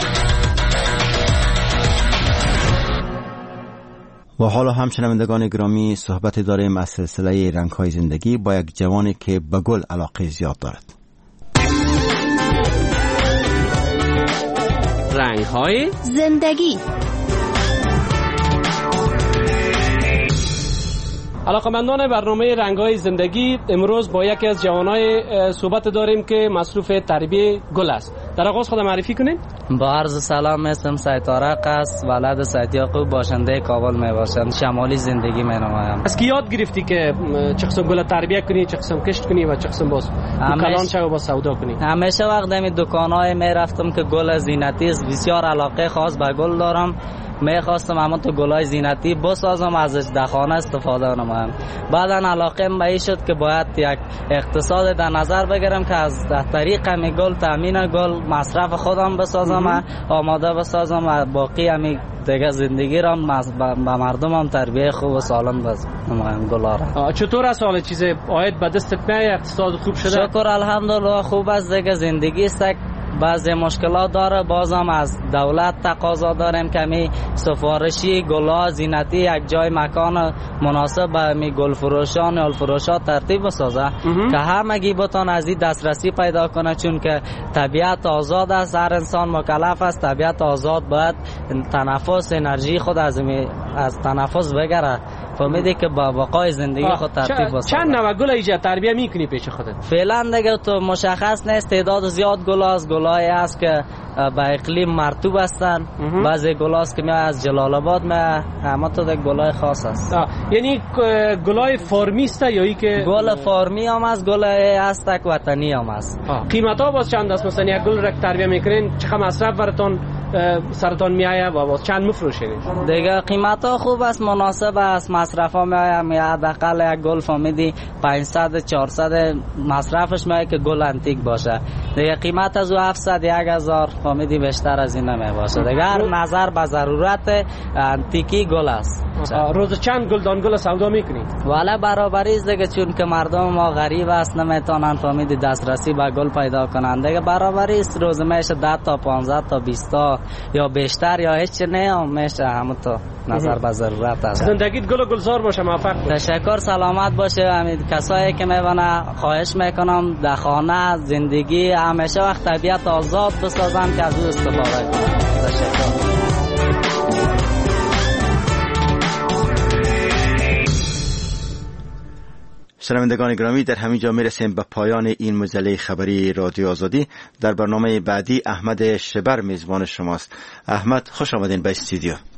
و حالا هم شنوندگان گرامی صحبت داریم از سلسله رنگ‌های زندگی با یک جوانی که به گل علاقه زیاد دارد. رنگ‌های زندگی. علاقمندان برنامه رنگ‌های زندگی، امروز با یکی از جوانای صحبت داریم که مصروف تربیه گل است. در آغاز خود معرفی کنید. با عرض سلام، اسم سید طارق است، ولد سید یعقوب، باشنده کابل می باشم، شمالی زندگی می نمایم. از کی یاد گرفتی که چه قسم گل تربیه کنی، چه قسم کشت کنی و چه قسم باز کلان شو با سودا کنی؟ همیشه وقت می دکانای می رفتم که گل زینتی است، بسیار علاقه خاص به گل دارم. میخواستم همون تو گلای زینتی بسازم، ازش در خانه استفاده کنم. بعدا علاقه به این شد که باید یک اقتصاد در نظر بگیرم که از طریق می گل تامین گل مصرف خودم بسازم، آماده بسازم و باقی همی دیگه زندگی را به مردمم تربیه خوب و سالم بزنم گلا را. چطور است حال چیز آید به دستت میاد، اقتصاد خوب شده؟ شکر الحمدلله خوب است دیگه. زندگی است بعضی مشکلات داره، بازم از دولت تقاضا داریم که می سفارشی گلا زینتی یک جای مکان مناسب به می گل فروشان یا فروشات ترتیب بسازه که همگی بتون از این دسترسی پیدا کنه، چون که طبیعت آزاد است، هر انسان مکلف است. طبیعت آزاد باید تنفس انرژی خود از می از تنفس بگیره فهمیدی که با بقای زندگی خود ترتیب بسازه. چند نوع گل ایجاد تربیه میکنی پیش خودت؟ فعلا دیگه تو مشخص نیست، تعداد زیاد گل است. گلای است که به اقلیم مرطوب هستن، بعضی گلا است که می از جلال آباد می، اما تو دیگه گلای خاص است. یعنی گلای فارمی است یا ای که گل فارمی هم است، گلای است که وطنی هم است. قیمت ها باز چند است؟ مثلا یک گل را تربیه میکنین چقدر مصرف براتون سرتون میآید و باز چند میفروشین؟ دیگه قیمت ها خوب است، مناسب است، مصرف ها میآید. میاد حداقل یک گل فهمیدی پانصد چهارصد مصرفش میآید که گل انتیک باشه. دیگه قیمت از هفتصد هزار فهمیدی بیشتر از این نمی باشه. دیگه هر نظر به ضرورت انتیکی گل است. روز چند گل دان گل سودا میکنی؟ والا برابری است دیگه، چون که مردم ما غریب است نمیتونن فهمیدی دسترسی به گل پیدا کنن. دیگه برابری است، روز میشه ده تا پانزده تا بیست تا یا بیشتر یا هیچ نه میشه، همون تو نظر به ضرورت است. زندگیت گل و گلزار باشه، موفق باش. تشکر، سلامت باشه. امید کسایی که میبونه خواهش میکنم در خانه زندگی همیشه وقت طبیعت آزاد بسازن که از او استفاده کنن. تشکر. شنوندگان گرامی، در همین جا میرسیم به پایان این مجله خبری رادیو آزادی. در برنامه بعدی احمد شبر میزبان شماست. احمد، خوش آمدین به استودیو.